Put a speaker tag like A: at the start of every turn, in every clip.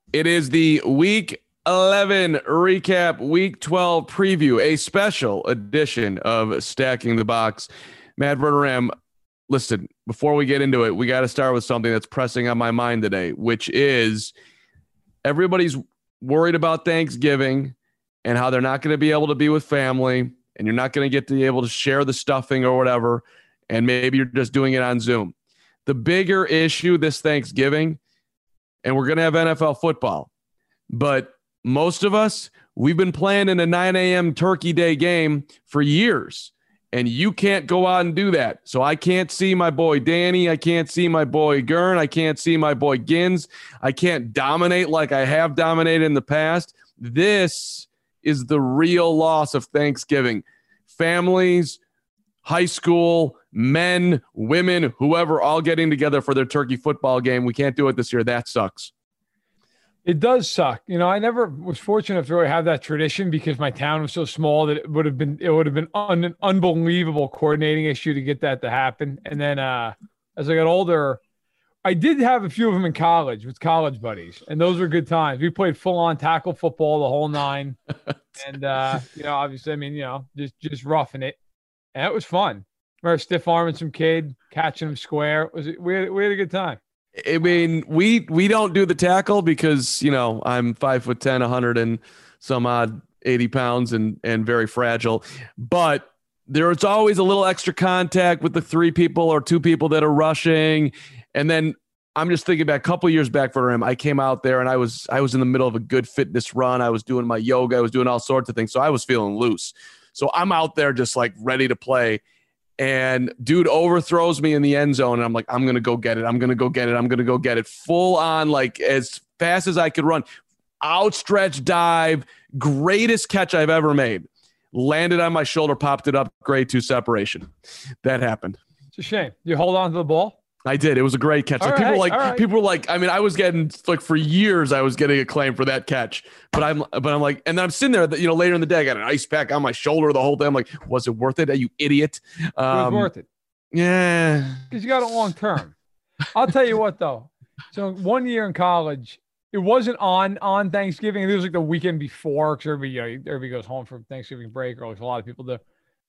A: It is the Week 11 recap, Week 12 preview, a special edition of Stacking the Box. Matt Verderam, listen, before we get into it, we got to start with something that's pressing on my mind today, which is everybody's worried about Thanksgiving and how they're not going to be able to be with family, and you're not going to get to be able to share the stuffing or whatever, and maybe you're just doing it on Zoom. The bigger issue this Thanksgiving, and we're going to have NFL football, but most of us, we've been playing in a 9 a.m. Turkey Day game for years, and you can't go out and do that. So I can't see my boy Danny. I can't see my boy Gurn. I can't see my boy Gins. I can't dominate like I have dominated in the past. This is the real loss of Thanksgiving. Families, high school, men, women, whoever, all getting together for their turkey football game. We can't do it this year. That sucks.
B: It does suck. You know, I never was fortunate to really have that tradition because my town was so small that it would have been an unbelievable coordinating issue to get that to happen. And then as I got older, I did have a few of them in college with college buddies, and those were good times. We played full-on tackle football, the whole nine. And, obviously, just roughing it. And it was fun. Remember stiff-arming some kid, catching him square. We had a good time.
A: I mean, we don't do the tackle because, I'm 5'10", 100 and some odd 80 pounds and very fragile. But there's always a little extra contact with the 3 people or 2 people that are rushing. And then I'm just thinking back a couple years back for him. I came out there and I was in the middle of a good fitness run. I was doing my yoga. I was doing all sorts of things. So I was feeling loose. So I'm out there just like ready to play. And dude overthrows me in the end zone. And I'm like, I'm going to go get it. I'm going to go get it. I'm going to go get it. Full on, like as fast as I could run. Outstretched dive. Greatest catch I've ever made. Landed on my shoulder, popped it up. Grade 2 separation. That happened.
B: It's a shame. You hold on to the ball?
A: I did. It was a great catch. Like, people were like, I mean, I was getting like for years, I was getting acclaim for that catch, but I'm like, and then I'm sitting there, later in the day, I got an ice pack on my shoulder the whole day. I'm like, was it worth it? Are you idiot?
B: It was worth it.
A: Yeah.
B: Because you got it long term. I'll tell you what though. So 1 year in college, it wasn't on Thanksgiving. It was like the weekend before because everybody goes home for Thanksgiving break, or at least a lot of people do.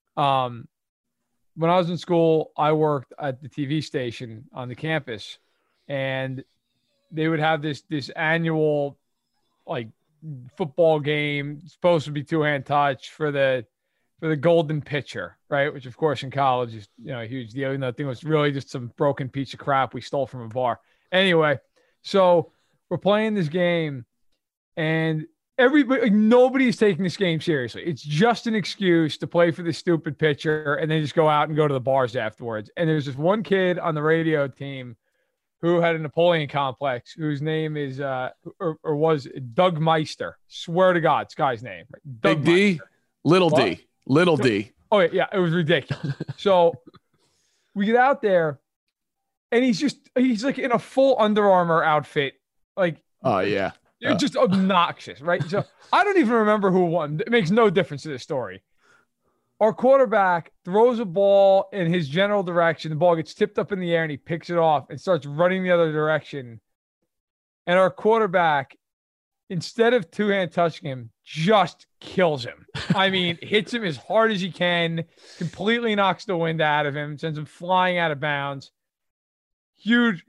B: When I was in school, I worked at the TV station on the campus, and they would have this annual like football game. It's supposed to be 2-hand touch for the golden pitcher, right? Which of course in college is a huge deal. I think it was really just some broken piece of crap we stole from a bar. Anyway, so we're playing this game, and nobody's taking this game seriously. It's just an excuse to play for the stupid pitcher and then just go out and go to the bars afterwards. And there's this one kid on the radio team who had a Napoleon complex, whose name is was Doug Meister. Swear to God, this guy's name. Right?
A: Big D, Meister. Little what? D, little D.
B: Oh yeah, it was ridiculous. So we get out there, and he's like in a full Under Armour outfit, like.
A: Oh yeah.
B: It's just obnoxious, right? So I don't even remember who won. It makes no difference to this story. Our quarterback throws a ball in his general direction. The ball gets tipped up in the air, and he picks it off and starts running the other direction. And our quarterback, instead of 2-hand touching him, just kills him. I mean, hits him as hard as he can, completely knocks the wind out of him, sends him flying out of bounds. Huge,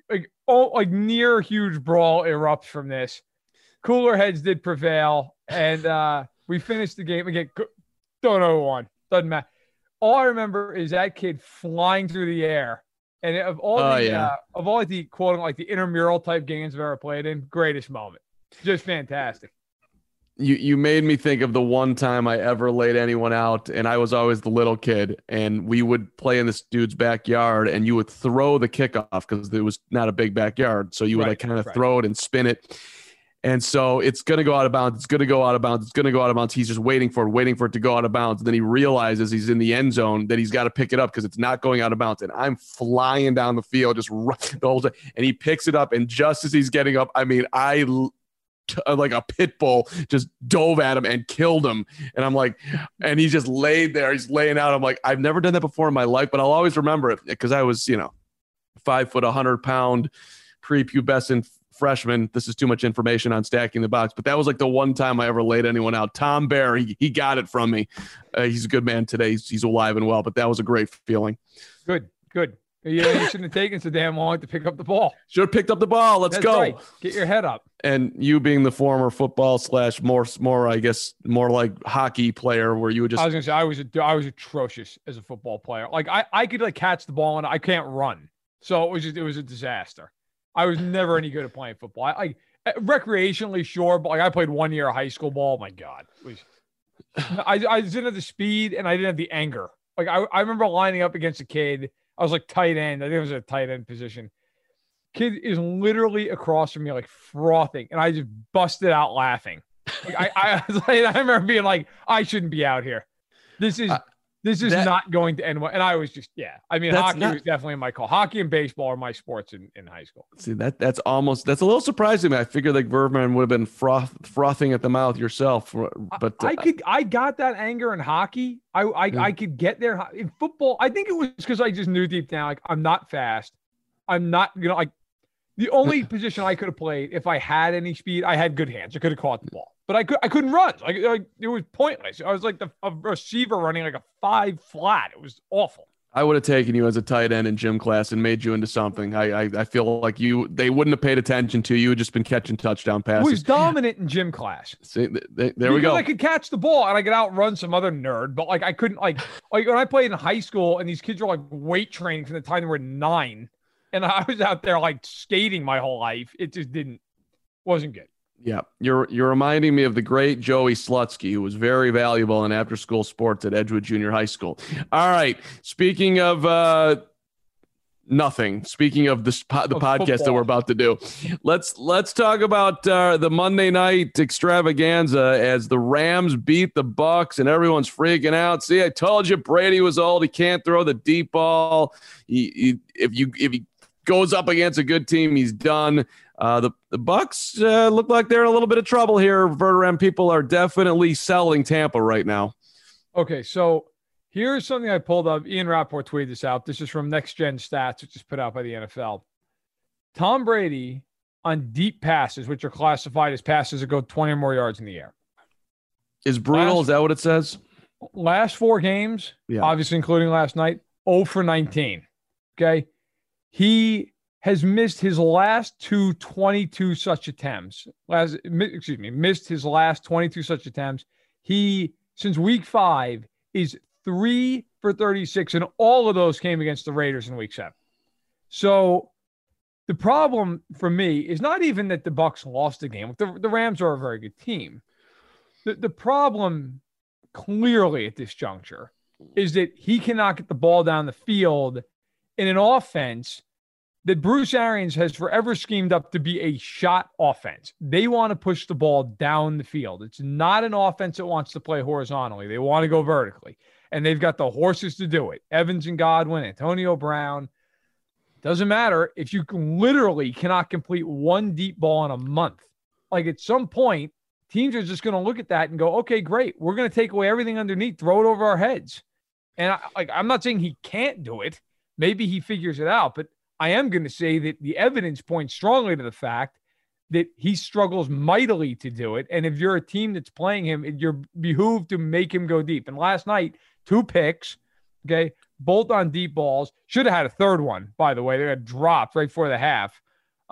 B: near huge brawl erupts from this. Cooler heads did prevail, and we finished the game again. Don't know who won. Doesn't matter. All I remember is that kid flying through the air. And of all the quote like the intramural type games I've ever played in, greatest moment. Just fantastic.
A: You made me think of the one time I ever laid anyone out, and I was always the little kid, and we would play in this dude's backyard, and you would throw the kickoff because it was not a big backyard, so you would throw it and spin it. And so it's going to go out of bounds. It's going to go out of bounds. It's going to go out of bounds. He's just waiting for it to go out of bounds. And then he realizes he's in the end zone that he's got to pick it up because it's not going out of bounds. And I'm flying down the field, just the whole time. And he picks it up. And just as he's getting up, I mean, like a pit bull just dove at him and killed him. And I'm like, and he's just laid there. He's laying out. I'm like, I've never done that before in my life, but I'll always remember it because I was, 5 foot, 100 pound prepubescent freshman. This is too much information on Stacking the Box, but that was like the one time I ever laid anyone out. Tom Bear, he got it from me. He's a good man today. He's alive and well, but that was a great feeling.
B: Good. You shouldn't have taken so damn long to pick up the ball.
A: Should have picked up the ball. Let's go.
B: Right. Get your head up.
A: And you being the former football / more, I guess, more like hockey player where you would just.
B: I was going to say, I was atrocious as a football player. Like I could like catch the ball and I can't run. So it was a disaster. I was never any good at playing football. I recreationally, sure, but like I played 1 year of high school ball. My God. I didn't have the speed and I didn't have the anger. Like I remember lining up against a kid. I was like tight end. I think it was a tight end position. Kid is literally across from me, like frothing, and I just busted out laughing. Like, I was like, I remember being like, I shouldn't be out here. This is not going to end well. And I was just, yeah. I mean, hockey was definitely my call. Hockey and baseball are my sports in high school.
A: See, that's a little surprising to me. I figured like Verman would have been frothing at the mouth yourself, but
B: I got that anger in hockey. I could get there in football. I think it was because I just knew deep down, like, I'm not fast. I'm not, like, the only position I could have played if I had any speed, I had good hands. I could have caught the ball, but I couldn't run. Like it was pointless. I was like a receiver running like a 5 flat. It was awful.
A: I would have taken you as a tight end in gym class and made you into something. I feel like they wouldn't have paid attention to you. You had just been catching touchdown passes.
B: I was dominant in gym class.
A: See, there we go.
B: I could catch the ball and I could outrun some other nerd, but like I couldn't like when I played in high school and these kids were like weight training from the time they were 9. And I was out there like skating my whole life. It just wasn't good.
A: Yeah. You're reminding me of the great Joey Slutsky, who was very valuable in after school sports at Edgewood Junior High School. All right. Speaking of nothing, speaking of the podcast
B: football
A: that we're about to do, let's talk about the Monday night extravaganza as the Rams beat the Bucs and everyone's freaking out. See, I told you Brady was old. He can't throw the deep ball. If he goes up against a good team, he's done. The Bucs look like they're in a little bit of trouble here. Verderame people are definitely selling Tampa right now.
B: Okay, so here's something I pulled up. Ian Rappaport tweeted this out. This is from Next Gen Stats, which is put out by the NFL. Tom Brady on deep passes, which are classified as passes that go 20 or more yards in the air.
A: Is brutal? Is that what it says?
B: Last 4 games, obviously including last night, 0 for 19. Okay. He has missed his last 22 such attempts. Missed his last 22 such attempts. He, since week 5, is 3 for 36, and all of those came against the Raiders in week 7. So the problem for me is not even that the Bucs lost the game. The Rams are a very good team. The problem clearly at this juncture is that he cannot get the ball down the field in an offense that Bruce Arians has forever schemed up to be a shot offense. They want to push the ball down the field. It's not an offense that wants to play horizontally. They want to go vertically, and they've got the horses to do it. Evans and Godwin, Antonio Brown. Doesn't matter if you literally cannot complete one deep ball in a month. Like at some point, teams are just going to look at that and go, okay, great. We're going to take away everything underneath, throw it over our heads. And I'm not saying he can't do it. Maybe he figures it out, but I am going to say that the evidence points strongly to the fact that he struggles mightily to do it. And if you're a team that's playing him, you're behooved to make him go deep. And last night, 2 picks, okay, both on deep balls. Should have had a third one, by the way. They got dropped right before the half.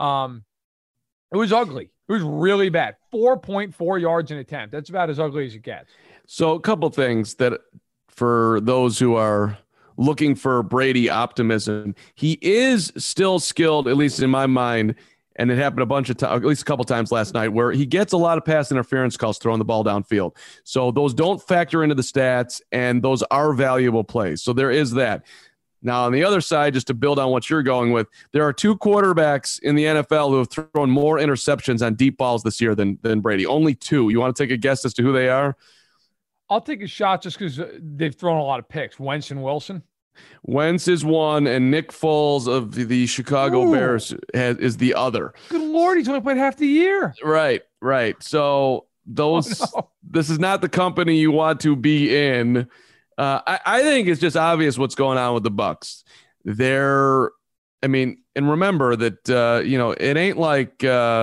B: It was ugly. It was really bad. 4.4 yards an attempt. That's about as ugly as it gets.
A: So a couple things that for those who are looking for Brady optimism, he is still skilled, at least in my mind, and it happened a bunch of times, at least a couple times last night, where he gets a lot of pass interference calls throwing the ball downfield. So those don't factor into the stats, and those are valuable plays. So there is that. Now, on the other side, just to build on what you're going with, there are 2 quarterbacks in the NFL who have thrown more interceptions on deep balls this year than Brady. Only 2. You want to take a guess as to who they are?
B: I'll take a shot just because they've thrown a lot of picks. Wentz and Wilson.
A: Wentz is one, and Nick Foles of the Chicago Bears is the other.
B: Good Lord, he's only played half the year.
A: Right. So this is not the company you want to be in. I think it's just obvious what's going on with the Bucs. They're I mean, and remember that, it ain't like,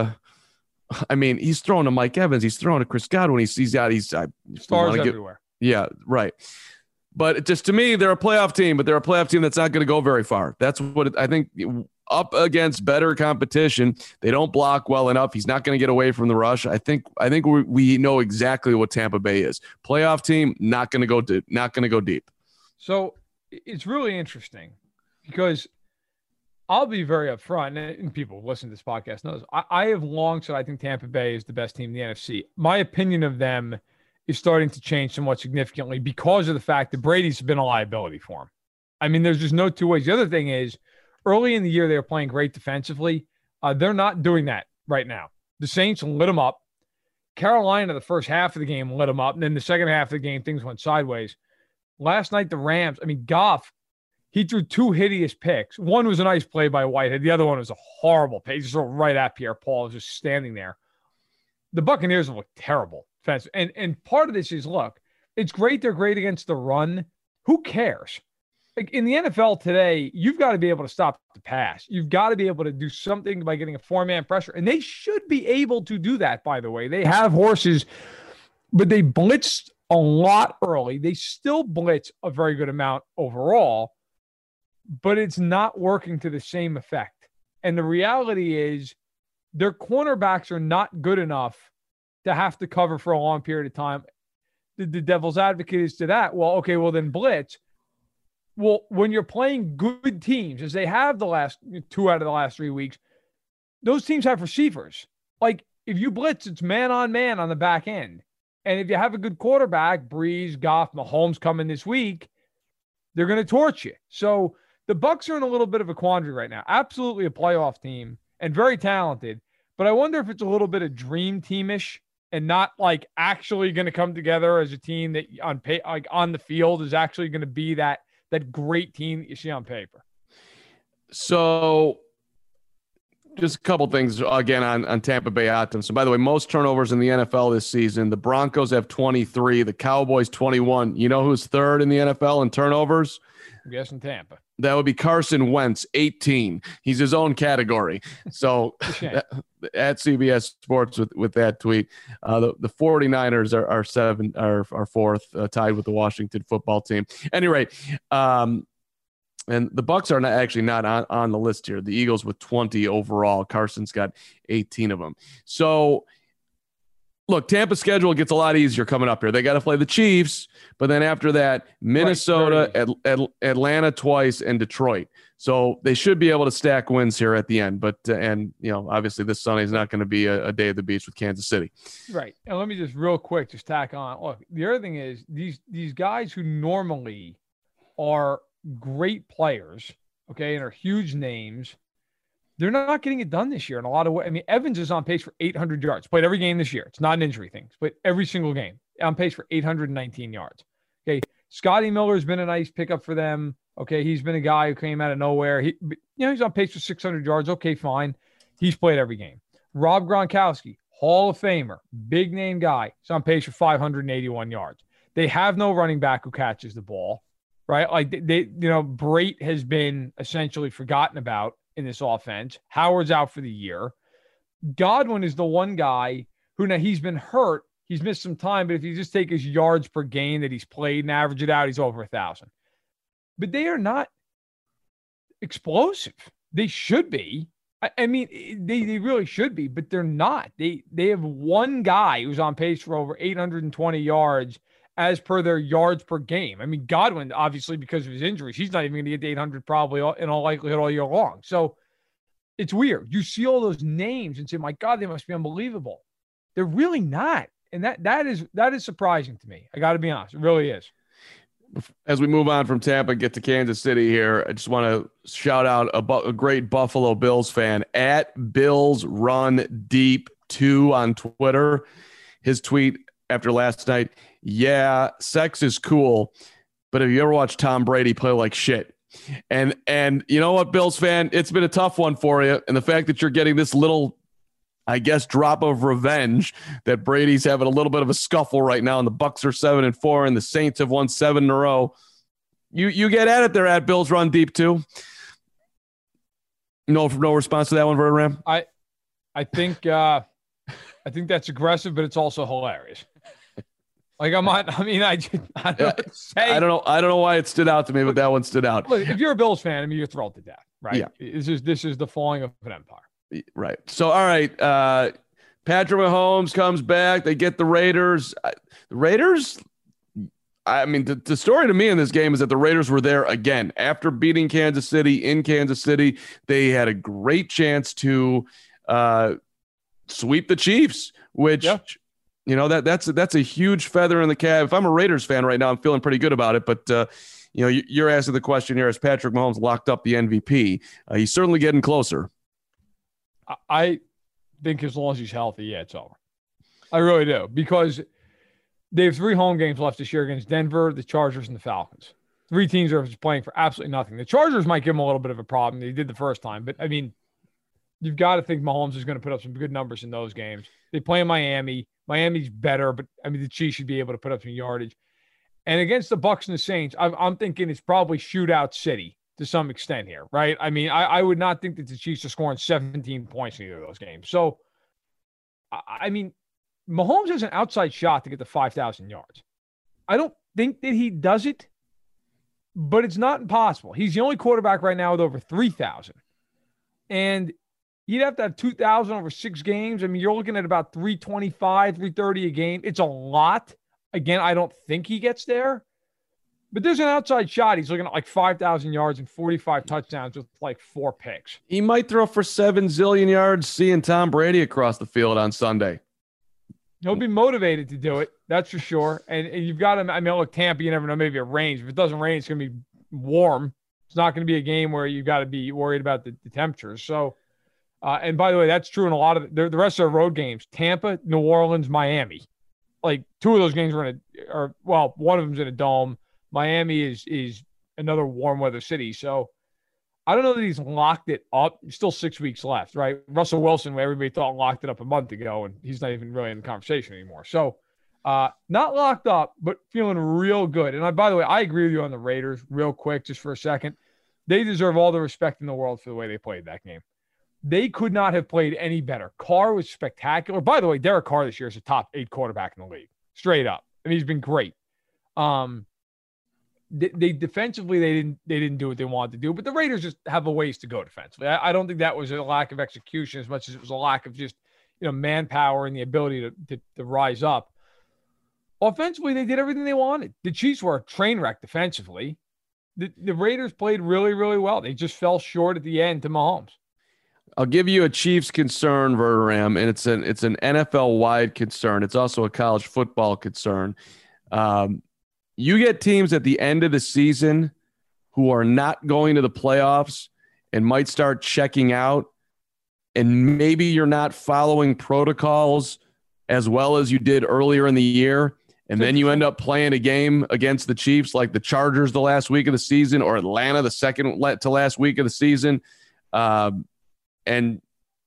A: he's throwing to Mike Evans. He's throwing to Chris Godwin. He's
B: Stars everywhere.
A: Yeah, right. But just to me, they're a playoff team, but they're a playoff team that's not going to go very far. That's what I think. Up against better competition, they don't block well enough. He's not going to get away from the rush. I think we know exactly what Tampa Bay is. Playoff team, not going to go deep.
B: So it's really interesting because I'll be very upfront, and people who listen to this podcast knows I have long said I think Tampa Bay is the best team in the NFC. My opinion of them is starting to change somewhat significantly because of the fact that Brady's been a liability for him. I mean, there's just no two ways. The other thing is, early in the year, they were playing great defensively. They're not doing that right now. The Saints lit them up. Carolina, the first half of the game, lit them up. And then the second half of the game, things went sideways. Last night, the Rams, Goff, he threw 2 hideous picks. One was a nice play by Whitehead. The other one was a horrible play. He just threw right at Pierre-Paul, just standing there. The Buccaneers have looked terrible. And part of this is, look, it's great they're great against the run. Who cares? Like in the NFL today, you've got to be able to stop the pass. You've got to be able to do something by getting a 4-man pressure. And they should be able to do that, by the way. They have horses, but they blitzed a lot early. They still blitz a very good amount overall, but it's not working to the same effect. And the reality is their cornerbacks are not good enough to have to cover for a long period of time. The devil's advocate is to that. Well, okay, well then blitz. Well, when you're playing good teams, as they have the last 2 out of the last 3 weeks, those teams have receivers. Like if you blitz, it's man on the back end. And if you have a good quarterback, Breeze, Goff, Mahomes coming this week, they're going to torch you. So the Bucs are in a little bit of a quandary right now. Absolutely a playoff team and very talented. But I wonder if it's a little bit of dream teamish and not like actually going to come together as a team that on the field is actually going to be that great team that you see on paper.
A: So just a couple things again on Tampa Bay Optum. So by the way, most turnovers in the NFL this season, the Broncos have 23, the Cowboys 21. You know who's third in the NFL in turnovers?
B: I'm guessing Tampa.
A: That would be Carson Wentz, 18. He's his own category. So at CBS Sports with that tweet, the 49ers are fourth, tied with the Washington football team. Anyway, and the Bucs are not on the list here. The Eagles with 20 overall. Carson's got 18 of them. So look, Tampa's schedule gets a lot easier coming up here. They got to play the Chiefs, but then after that, Minnesota, Atlanta twice, and Detroit. So they should be able to stack wins here at the end. But obviously this Sunday is not going to be a day of the beach with Kansas City.
B: Right. And let me just real quick just tack on. Look, the other thing is these guys who normally are great players, okay, and are huge names, they're not getting it done this year in a lot of ways. Evans is on pace for 800 yards. Played every game this year. It's not an injury thing. He's played every single game. On pace for 819 yards. Okay, Scotty Miller's been a nice pickup for them. Okay, he's been a guy who came out of nowhere. He's on pace for 600 yards. Okay, fine. He's played every game. Rob Gronkowski, Hall of Famer, big name guy. He's on pace for 581 yards. They have no running back who catches the ball, right? Like Brate has been essentially forgotten about in this offense. Howard's out for the year. Godwin is the one guy who, now he's been hurt. He's missed some time, but if you just take his yards per game that he's played and average it out, he's over 1,000. But they are not explosive. They should be. They really should be, but they're not. They have one guy who's on pace for over 820 yards as per their yards per game. Godwin, obviously, because of his injuries, he's not even going to get to 800 probably in all likelihood all year long. So it's weird. You see all those names and say, my God, they must be unbelievable. They're really not. And that is surprising to me. I got to be honest. It really is.
A: As we move on from Tampa and get to Kansas City here, I just want to shout out a great Buffalo Bills fan at Bills Run Deep 2 on Twitter. His tweet after last night, yeah, sex is cool, but have you ever watched Tom Brady play like shit? And you know what, Bills fan, it's been a tough one for you. And the fact that you're getting this little, I guess, drop of revenge that Brady's having a little bit of a scuffle right now, and the Bucs are 7-4, and the Saints have won 7 in a row. You get at it there at Bills Run Deep too. No response to that one, Verderam?
B: I think that's aggressive, but it's also hilarious. Like I don't know what to say.
A: I don't know why it stood out to me, but that one stood out.
B: Look, if you're a Bills fan, I mean, you're thrilled to death, right?
A: Yeah.
B: This is the falling of an empire.
A: Right. So, all right. Patrick Mahomes comes back. They get the Raiders. The Raiders, I mean, the story to me in this game is that the Raiders were there again. After beating Kansas City in Kansas City, they had a great chance to sweep the Chiefs, which, that's a huge feather in the cap. If I'm a Raiders fan right now, I'm feeling pretty good about it. But, you're asking the question here, is Patrick Mahomes locked up the MVP? He's certainly getting closer.
B: I think as long as he's healthy, it's over. I really do, because they have 3 home games left this year against Denver, the Chargers, and the Falcons. 3 teams are just playing for absolutely nothing. The Chargers might give them a little bit of a problem. They did the first time, but I mean, you've got to think Mahomes is going to put up some good numbers in those games. They play in Miami. Miami's better, but I mean, the Chiefs should be able to put up some yardage. And against the Bucs and the Saints, I'm thinking it's probably shootout city to some extent here, right? I mean, I would not think that the Chiefs are scoring 17 points in either of those games. So, I mean, Mahomes has an outside shot to get to 5,000 yards. I don't think that he does it, but it's not impossible. He's the only quarterback right now with over 3,000. And you'd have to have 2,000 over 6 games. I mean, you're looking at about 325, 330 a game. It's a lot. Again, I don't think he gets there. But there's an outside shot. He's looking at like 5,000 yards and 45 touchdowns with like 4 picks.
A: He might throw for 7 zillion yards seeing Tom Brady across the field on Sunday.
B: He'll be motivated to do it. That's for sure. And you've got him. I mean, look, Tampa, you never know. Maybe it rains. If it doesn't rain, it's going to be warm. It's not going to be a game where you've got to be worried about the temperatures. So, and by the way, that's true in a lot of the rest of the road games. Tampa, New Orleans, Miami. Like 2 of those games one of them's in a dome. Miami is another warm weather city. So I don't know that he's locked it up. Still 6 weeks left, right? Russell Wilson, where everybody thought locked it up a month ago, and he's not even really in the conversation anymore. So not locked up, but feeling real good. And by the way, I agree with you on the Raiders real quick, just for a second. They deserve all the respect in the world for the way they played that game. They could not have played any better. Carr was spectacular. By the way, Derek Carr this year is a top 8 quarterback in the league. Straight up. I mean, he's been great. They defensively, they didn't do what they wanted to do, but the Raiders just have a ways to go defensively. I don't think that was a lack of execution as much as it was a lack of just, manpower and the ability to rise up. Offensively, they did everything they wanted. The Chiefs were a train wreck defensively. The Raiders played really, really well. They just fell short at the end to Mahomes.
A: I'll give you a Chiefs concern, Verderam, and it's an NFL-wide concern. It's also a college football concern. You get teams at the end of the season who are not going to the playoffs and might start checking out, and maybe you're not following protocols as well as you did earlier in the year, and then you end up playing a game against the Chiefs like the Chargers the last week of the season, or Atlanta the second to last week of the season. And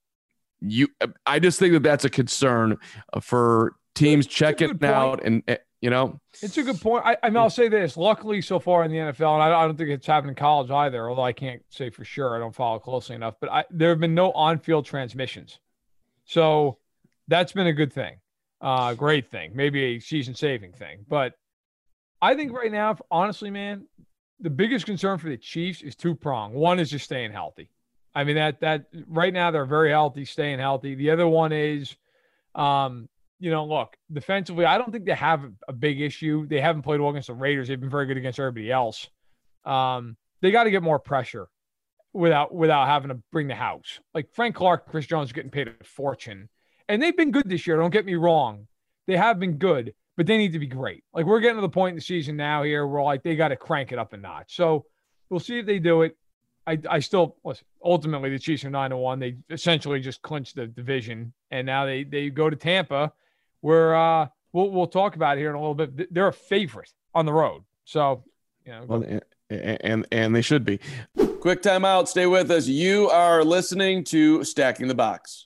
A: I just think that that's a concern for teams checking out, and
B: it's a good point. I mean, I'll say this. Luckily, so far in the NFL, and I don't think it's happened in college either, although I can't say for sure. I don't follow closely enough. But there have been no on-field transmissions. So that's been a good thing. Great thing. Maybe a season-saving thing. But I think right now, honestly, man, the biggest concern for the Chiefs is 2-pronged. One is just staying healthy. I mean, that right now they're very healthy, staying healthy. The other one is look, defensively, I don't think they have a big issue. They haven't played well against the Raiders. They've been very good against everybody else. They got to get more pressure without having to bring the house. Like Frank Clark, Chris Jones are getting paid a fortune. And they've been good this year. Don't get me wrong. They have been good, but they need to be great. Like we're getting to the point in the season now here where like they got to crank it up a notch. So we'll see if they do it. I still listen, ultimately the Chiefs are 9-1. They essentially just clinched the division. And now they go to Tampa, where we'll talk about it here in a little bit. They're a favorite on the road. So,
A: well, and they should be. Quick timeout. Stay with us. You are listening to Stacking the Box.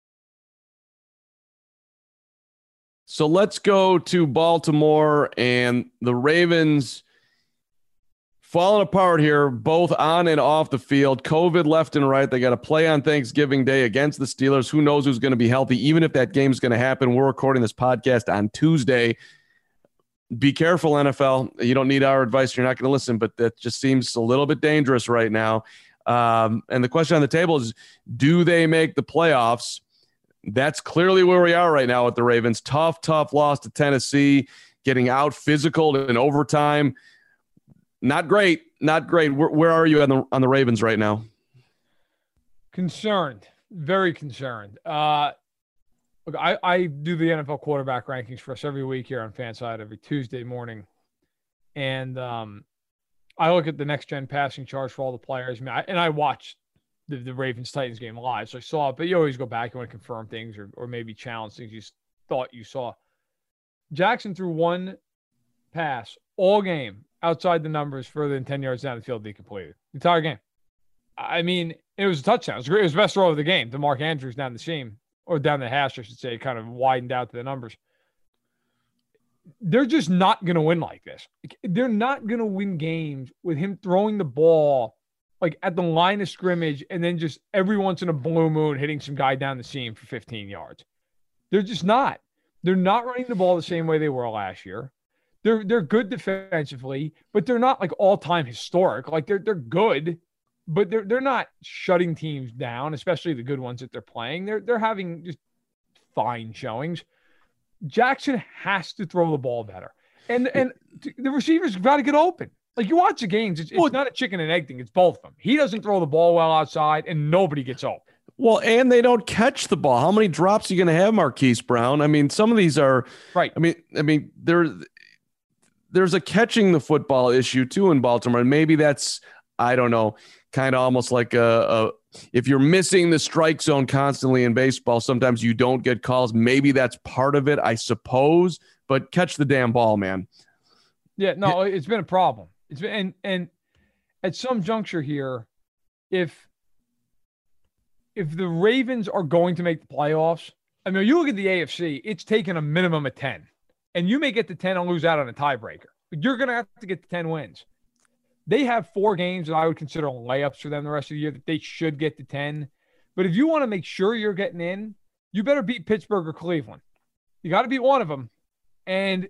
A: So let's go to Baltimore, and the Ravens falling apart here, both on and off the field. COVID left and right. They got to play on Thanksgiving Day against the Steelers. Who knows who's going to be healthy, even if that game's going to happen. We're recording this podcast on Tuesday. Be careful, NFL. You don't need our advice. You're not going to listen, but that just seems a little bit dangerous right now. And the question on the table is, do they make the playoffs? That's clearly where we are right now with the Ravens. Tough loss to Tennessee, getting out physical in overtime. Not great. Where are you on the Ravens right now?
B: Concerned, very concerned. Look, I do the NFL quarterback rankings for us every week here on Fanside every Tuesday morning, and I look at the next gen passing charts for all the players. I watched the Ravens Titans game live, so I saw it. But you always go back and want to confirm things or maybe challenge things you thought you saw. Jackson threw one pass all game outside the numbers further than 10 yards down the field. He completed the entire game. I mean, it was a touchdown. It was great. It was the best throw of the game to Mark Andrews down the seam, or down the hash, I should say. It kind of widened out to the numbers. They're just not going to win like this. They're not going to win games with him throwing the ball like at the line of scrimmage and then just every once in a blue moon hitting some guy down the seam for 15 yards. They're just not. They're not running the ball the same way they were last year. They're good defensively, but they're not like all-time historic. Like they're good, but they're not shutting teams down, especially the good ones that they're playing. They're having just fine showings. Jackson has to throw the ball better, and the receivers got to get open. Like you watch the games, it's not a chicken and egg thing. It's both of them. He doesn't throw the ball well outside, and nobody gets open.
A: Well, and they don't catch the ball. How many drops are you going to have, Marquise Brown? I mean, some of these are
B: right.
A: I mean, there's a catching the football issue too in Baltimore, and maybe that's, I don't know, kind of almost like if you're missing the strike zone constantly in baseball, sometimes you don't get calls. Maybe that's part of it, I suppose. But catch the damn ball, man.
B: Yeah, no, it's been a problem. It's been and at some juncture here, if the Ravens are going to make the playoffs, I mean, you look at the AFC, it's taken a minimum of 10. And you may get to 10 and lose out on a tiebreaker. But you're going to have to get to 10 wins. They have 4 games that I would consider layups for them the rest of the year that they should get to 10. But if you want to make sure you're getting in, you better beat Pittsburgh or Cleveland. You got to beat one of them. And,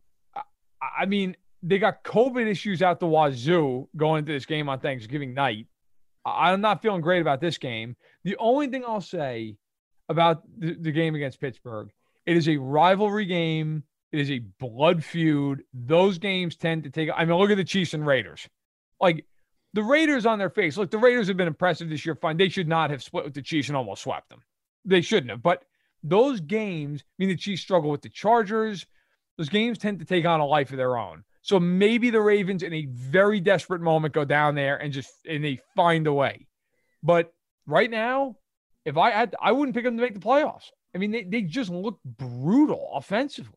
B: I mean, they got COVID issues out the wazoo going into this game on Thanksgiving night. I'm not feeling great about this game. The only thing I'll say about the game against Pittsburgh, it is a rivalry game. It is a blood feud. Those games tend to take – I mean, look at the Chiefs and Raiders. Like, the Raiders on their face. Look, the Raiders have been impressive this year. Fine. They should not have split with the Chiefs and almost swept them. They shouldn't have. But those games – I mean, the Chiefs struggle with the Chargers. Those games tend to take on a life of their own. So maybe the Ravens in a very desperate moment go down there and they find a way. But right now, if I wouldn't pick them to make the playoffs. I mean, they just look brutal offensively.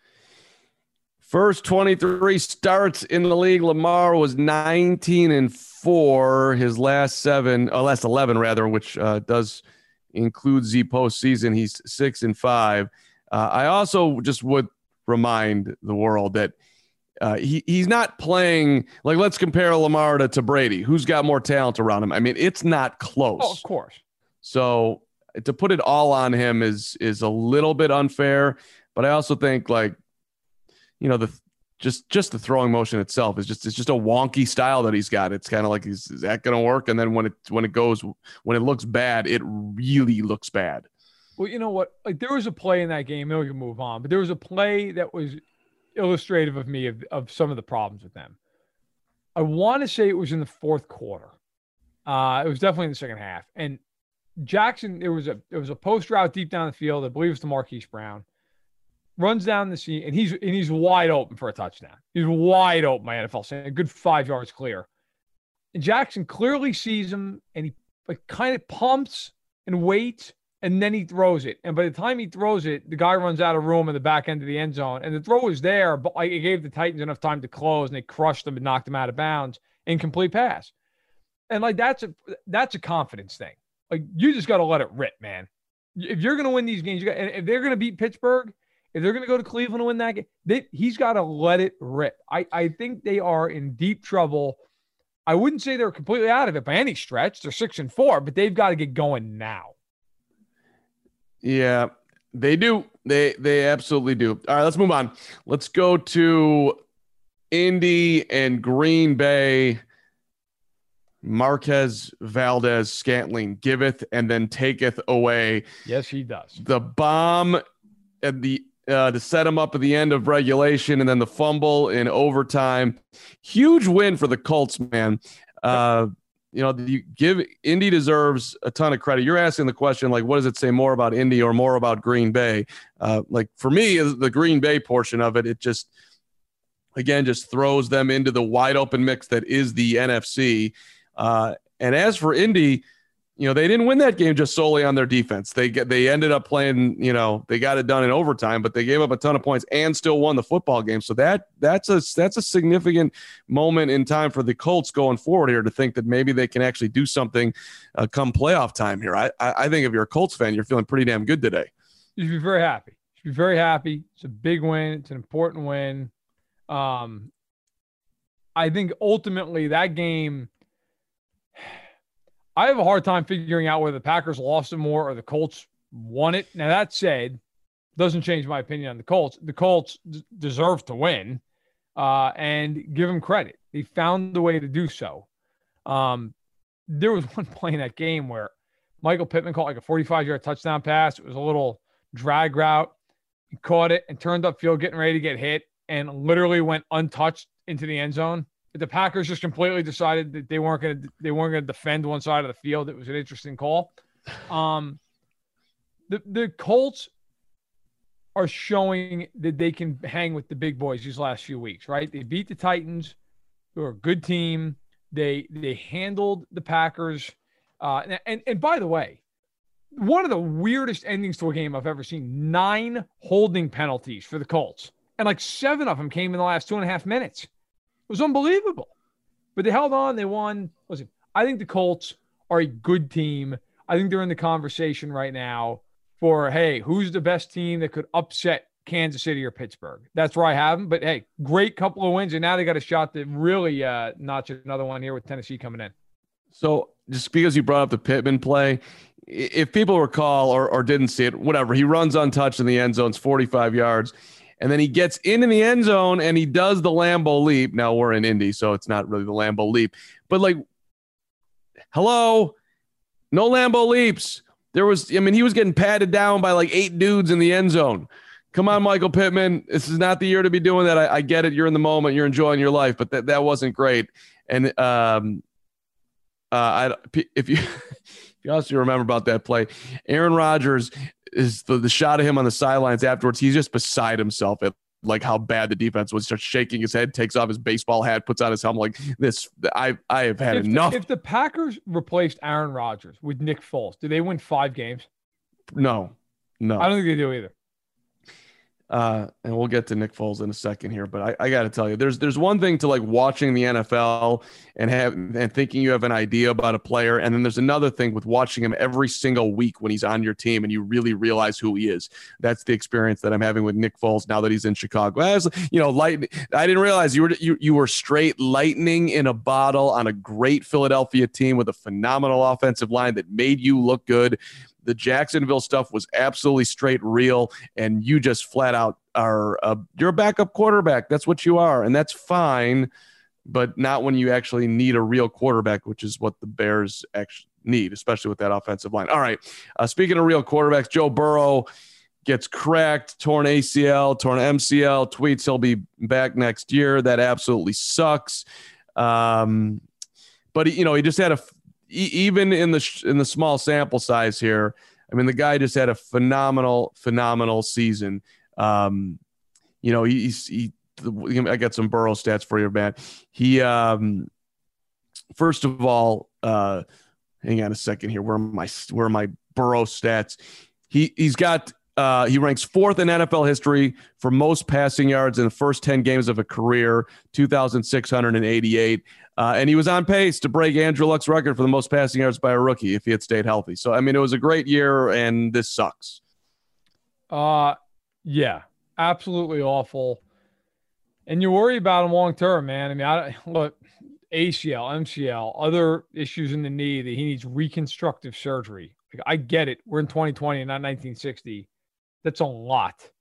A: First 23 starts in the league. Lamar was 19-4. His last 11 rather, which does include the postseason. He's 6-5. I also just would remind the world that he's not playing like, let's compare Lamar to Brady, who's got more talent around him. I mean, it's not close.
B: Oh, of course.
A: So to put it all on him is a little bit unfair, but I also think, like, you know, just the throwing motion itself is just a wonky style that he's got. It's kind of like, is that going to work? And then when it looks bad, it really looks bad.
B: Well, you know what? Like, there was a play in that game. Maybe we can move on, but there was a play that was illustrative of me of some of the problems with them. I want to say it was in the fourth quarter. It was definitely in the second half. And Jackson, there was a post route deep down the field. I believe it was to Marquise Brown. Runs down the seam, and he's wide open for a touchdown. He's wide open, my NFL saying, a good 5 yards clear. And Jackson clearly sees him, and he like kind of pumps and waits, and then he throws it. And by the time he throws it, the guy runs out of room in the back end of the end zone. And the throw was there, but like it gave the Titans enough time to close, and they crushed them and knocked them out of bounds. Incomplete pass. And like that's a confidence thing. Like, you just got to let it rip, man. If you're going to win these games, and if they're going to beat Pittsburgh, If they're going to go to Cleveland and win that game, he's got to let it rip. I think they are in deep trouble. I wouldn't say they're completely out of it by any stretch. They're 6-4, but they've got to get going now.
A: Yeah, they do. They absolutely do. All right, let's move on. Let's go to Indy and Green Bay. Marquez Valdes-Scantling giveth and then taketh away.
B: Yes, he does.
A: The bomb at the to set him up at the end of regulation, and then the fumble in overtime. Huge win for the Colts, man. You give Indy deserves a ton of credit. You're asking the question, like, what does it say more about Indy or more about Green Bay? Like for me, the Green Bay portion of it, it just throws them into the wide open mix that is the NFC. And as for Indy, they didn't win that game just solely on their defense. They ended up playing, they got it done in overtime, but they gave up a ton of points and still won the football game. So that's a significant moment in time for the Colts going forward here to think that maybe they can actually do something come playoff time here. I think if you're a Colts fan, you're feeling pretty damn good today.
B: You should be very happy. You should be very happy. It's a big win. It's an important win. I think ultimately that game, I have a hard time figuring out whether the Packers lost it more or the Colts won it. Now, that said, doesn't change my opinion on the Colts. The Colts deserve to win and give them credit. They found the way to do so. There was one play in that game where Michael Pittman caught like a 45-yard touchdown pass. It was a little drag route. He caught it and turned upfield, getting ready to get hit, and literally went untouched into the end zone. The Packers just completely decided that they weren't going to defend one side of the field. It was an interesting call. The Colts are showing that they can hang with the big boys these last few weeks, right? They beat the Titans, who are a good team. They handled the Packers. And by the way, one of the weirdest endings to a game I've ever seen, 9 holding penalties for the Colts. And like 7 of them came in the last 2.5 minutes. It was unbelievable. But they held on. They won. Listen, I think the Colts are a good team. I think they're in the conversation right now for, hey, who's the best team that could upset Kansas City or Pittsburgh? That's where I have them. But, hey, great couple of wins, and now they got a shot to really notch another one here with Tennessee coming in.
A: So just because you brought up the Pittman play, if people recall or didn't see it, whatever, he runs untouched in the end zone, it's 45 yards. And then he gets into the end zone and he does the Lambeau leap. Now we're in Indy, so it's not really the Lambeau leap. But hello, no Lambeau leaps. He was getting patted down by like 8 dudes in the end zone. Come on, Michael Pittman. This is not the year to be doing that. I get it. You're in the moment. You're enjoying your life, but that wasn't great. And if you also remember about that play, Aaron Rodgers is the shot of him on the sidelines afterwards. He's just beside himself at like how bad the defense was. Starts shaking his head, takes off his baseball hat, puts on his helmet. Like this, I have had enough.
B: If the Packers replaced Aaron Rodgers with Nick Foles, do they win 5 games?
A: No.
B: I don't think they do either.
A: And we'll get to Nick Foles in a second here, but I got to tell you, there's one thing to like watching the NFL and thinking you have an idea about a player, and then there's another thing with watching him every single week when he's on your team and you really realize who he is. That's the experience that I'm having with Nick Foles now that he's in Chicago. I didn't realize you were straight lightning in a bottle on a great Philadelphia team with a phenomenal offensive line that made you look good. The Jacksonville stuff was absolutely straight real, and you just flat out are you're a backup quarterback. That's what you are, and that's fine, but not when you actually need a real quarterback, which is what the Bears actually need, especially with that offensive line. All right, speaking of real quarterbacks, Joe Burrow gets cracked, torn ACL, torn MCL, tweets he'll be back next year. That absolutely sucks. But he just had even in the small sample size here, I mean, the guy just had a phenomenal season. I got some Burrow stats for you, man. He, first of all, hang on a second here. Where are my Burrow stats? He's got, he ranks 4th in NFL history for most passing yards in the first 10 games of a career, 2,688. And he was on pace to break Andrew Luck's record for the most passing yards by a rookie if he had stayed healthy. So, I mean, it was a great year, and this sucks.
B: Yeah. Absolutely awful. And you worry about him long term, man. I mean, look, ACL, MCL, other issues in the knee that he needs reconstructive surgery. Like, I get it. We're in 2020 and not 1960. That's a lot.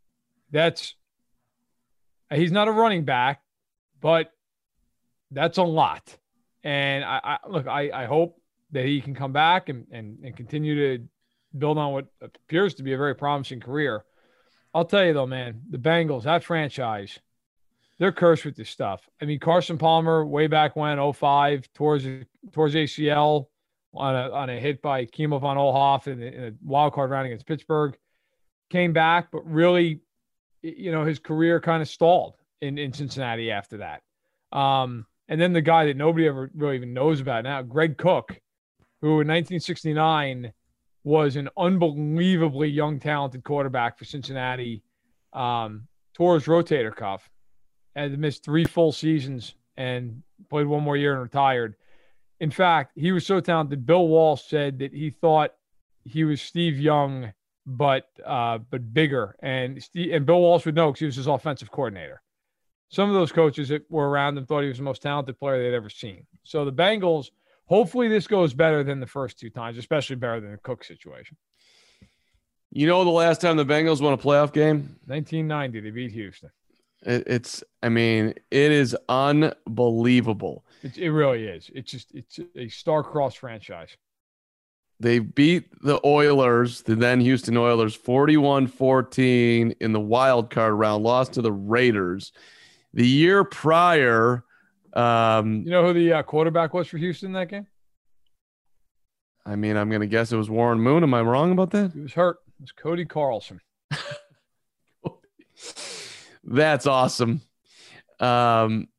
B: He's not a running back, but that's a lot. And I hope that he can come back and continue to build on what appears to be a very promising career. I'll tell you though, man, the Bengals, that franchise, they're cursed with this stuff. I mean, Carson Palmer, way back when, 05, towards ACL on a hit by Kimo von Oelhoff in a wild card round against Pittsburgh, came back, but really, his career kind of stalled in Cincinnati after that. And then the guy that nobody ever really even knows about now, Greg Cook, who in 1969 was an unbelievably young, talented quarterback for Cincinnati, tore his rotator cuff, had missed 3 full seasons and played 1 more year and retired. In fact, he was so talented, Bill Walsh said that he thought he was Steve Young, but bigger. And Bill Walsh would know because he was his offensive coordinator. Some of those coaches that were around him thought he was the most talented player they'd ever seen. So the Bengals, hopefully this goes better than the first 2 times, especially better than the Cook situation.
A: The last time the Bengals won a playoff game?
B: 1990, they beat Houston.
A: It is unbelievable.
B: It really is. It's a star-crossed franchise.
A: They beat the Oilers, the then Houston Oilers, 41-14 in the wild card round, lost to the Raiders. The year prior,
B: you know who the quarterback was for Houston that game?
A: I mean, I'm going to guess it was Warren Moon. Am I wrong about that?
B: He was hurt. It was Cody Carlson.
A: That's awesome. The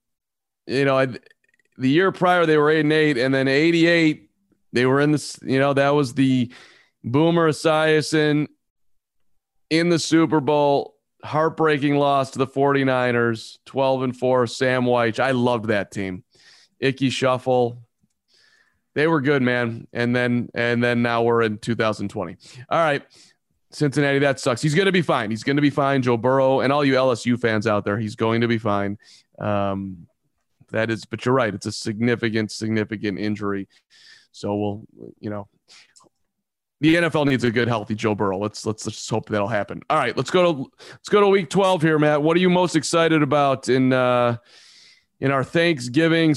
A: year prior they were 8-8, and then 88 they were in this. That was the Boomer Esiason in the Super Bowl. Heartbreaking loss to the 49ers, 12-4, Sam Wyche. I loved that team. Icky Shuffle. They were good, man. And then now we're in 2020. All right. Cincinnati, that sucks. He's going to be fine. He's going to be fine. Joe Burrow and all you LSU fans out there, he's going to be fine. But you're right. It's a significant injury. So the NFL needs a good, healthy Joe Burrow. Let's just hope that'll happen. All right, let's go to week 12 here, Matt. What are you most excited about in our Thanksgiving /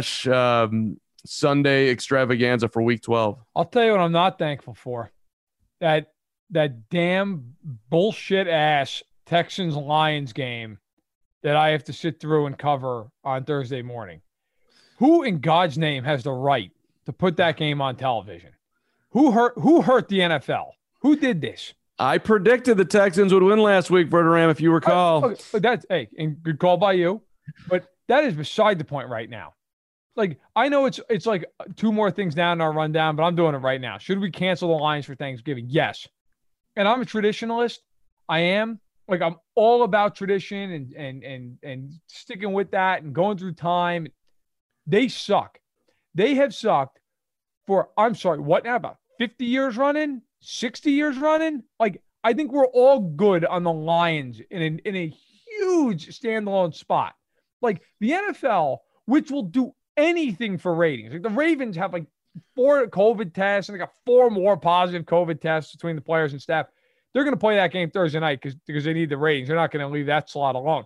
A: Sunday extravaganza for week 12?
B: I'll tell you what I'm not thankful for. That damn bullshit ass Texans-Lions game that I have to sit through and cover on Thursday morning. Who in God's name has the right to put that game on television? Who hurt the NFL? Who did this?
A: I predicted the Texans would win last week, Verderame, if you recall.
B: And good call by you. But that is beside the point right now. Like, I know it's like 2 more things down in our rundown, but I'm doing it right now. Should we cancel the Lions for Thanksgiving? Yes. And I'm a traditionalist. I am. Like, I'm all about tradition and sticking with that and going through time. They suck. They have sucked for, I'm sorry, what now, about 50 years running? 60 years running? Like, I think we're all good on the Lions in a huge standalone spot. Like, the NFL, which will do anything for ratings. Like, the Ravens have like 4 COVID tests, and they got 4 more positive COVID tests between the players and staff. They're going to play that game Thursday night because they need the ratings. They're not going to leave that slot alone.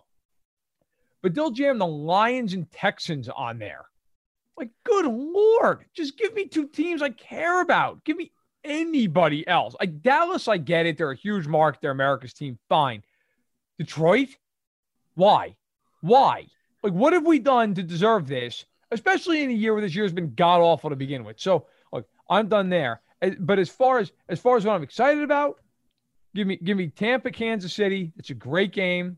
B: But they'll jam the Lions and Texans on there. Like, good Lord, just give me 2 teams I care about. Give me anybody else. Like, Dallas, I get it. They're a huge market. They're America's team. Fine. Detroit? Why? Like, what have we done to deserve this? Especially in a year where this year has been god-awful to begin with. So, look, I'm done there. But as far as what I'm excited about, give me Tampa, Kansas City. It's a great game.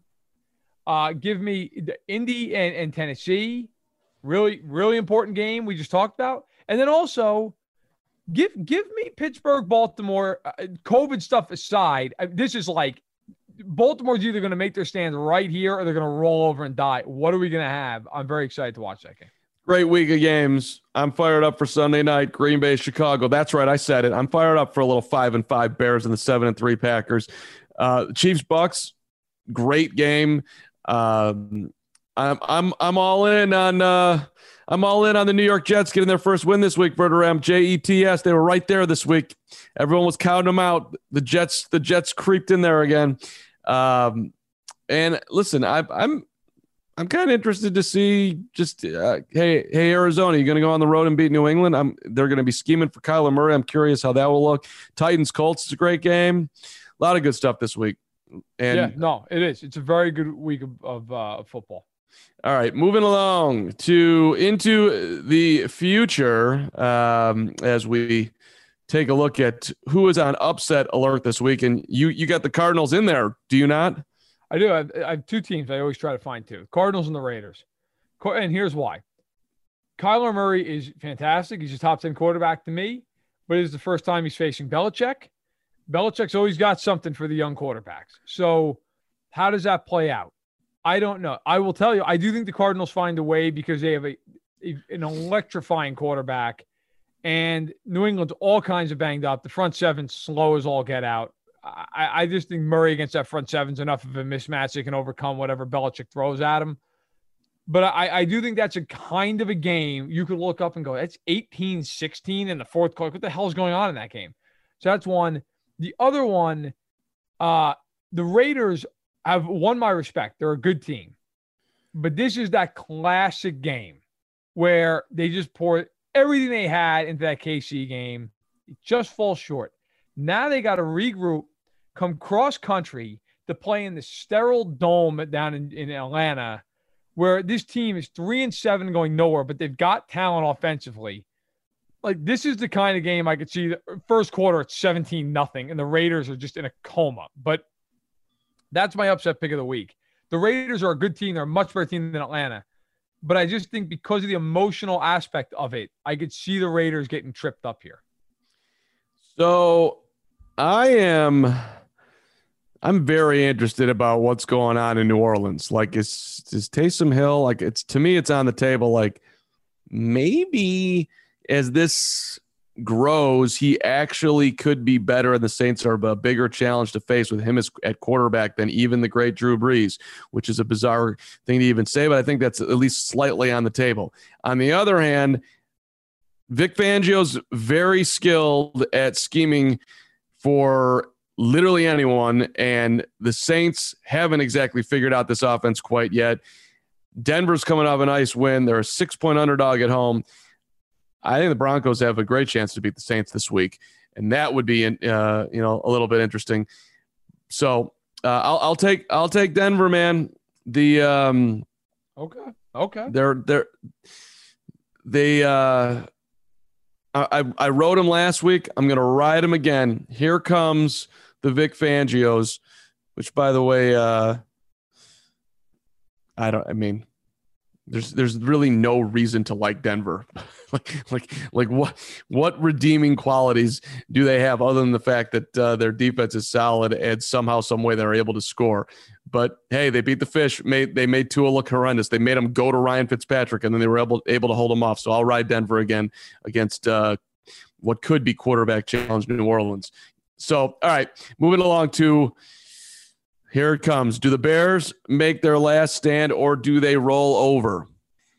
B: Give me the Indy and Tennessee. Really, really important game we just talked about. And then also give me Pittsburgh, Baltimore. COVID stuff aside, this is like Baltimore's either going to make their stand right here or they're going to roll over and die. What are we going to have? I'm very excited to watch that game.
A: Great week of games. I'm fired up for Sunday night. Green Bay, Chicago. That's right. I said it. I'm fired up for a little 5-5 Bears and the 7-3 Packers. Chiefs, Bucks. great game. I'm all in on the New York Jets getting their first win this week. Verderame, Jets. They were right there this week. Everyone was counting them out. The Jets creeped in there again. And listen, I'm kind of interested to see just hey Arizona, you going to go on the road and beat New England? They're going to be scheming for Kyler Murray. I'm curious how that will look. Titans Colts is a great game. A lot of good stuff this week. And
B: yeah, no, it is. It's a very good week of football.
A: All right, moving along into the future as we take a look at who is on upset alert this week. And you got the Cardinals in there, do you not?
B: I do. I have two teams I always try to find two: Cardinals and the Raiders. And here's why: Kyler Murray is fantastic. He's a top 10 quarterback to me, but it is the first time he's facing Belichick. Belichick's always got something for the young quarterbacks. So how does that play out? I don't know. I will tell you, I do think the Cardinals find a way because they have an electrifying quarterback, and New England's all kinds of banged up. The front seven's slow as all get out. I just think Murray against that front seven's enough of a mismatch they can overcome whatever Belichick throws at him. But I do think that's a kind of a game you could look up and go, that's 18-16 in the fourth quarter. What the hell is going on in that game? So that's one. The other one, the Raiders have won my respect. They're a good team. But this is that classic game where they just pour everything they had into that KC game. It just falls short. Now they got to regroup, come cross country to play in the sterile dome down in Atlanta, where this team is 3-7 going nowhere, but they've got talent offensively. Like, this is the kind of game I could see. The first quarter, it's 17-0, and the Raiders are just in a coma. But that's my upset pick of the week. The Raiders are a good team. They're a much better team than Atlanta. But I just think because of the emotional aspect of it, I could see the Raiders getting tripped up here.
A: So I'm very interested about what's going on in New Orleans. Like, is Taysom Hill, like, to me, it's on the table. Like, maybe as this grows, he actually could be better, and the Saints are a bigger challenge to face with him as at quarterback than even the great Drew Brees, which is a bizarre thing to even say, but I think that's at least slightly on the table. On the other hand, Vic Fangio's very skilled at scheming for literally anyone, and the Saints haven't exactly figured out this offense quite yet. Denver's coming off a nice win. They're a 6-point underdog at home. I think the Broncos have a great chance to beat the Saints this week, and that would be, a little bit interesting. So I'll take Denver, man. The
B: okay.
A: I wrote him last week. I'm going to ride him again. Here comes the Vic Fangios, which, by the way, there's really no reason to like Denver. like what redeeming qualities do they have other than the fact that their defense is solid and somehow, some way they're able to score? But hey, they beat the Fish. They made Tua look horrendous. They made him go to Ryan Fitzpatrick, and then they were able to hold him off. So I'll ride Denver again against what could be quarterback challenge New Orleans. So, all right, moving along to here it comes. Do the Bears make their last stand, or do they roll over?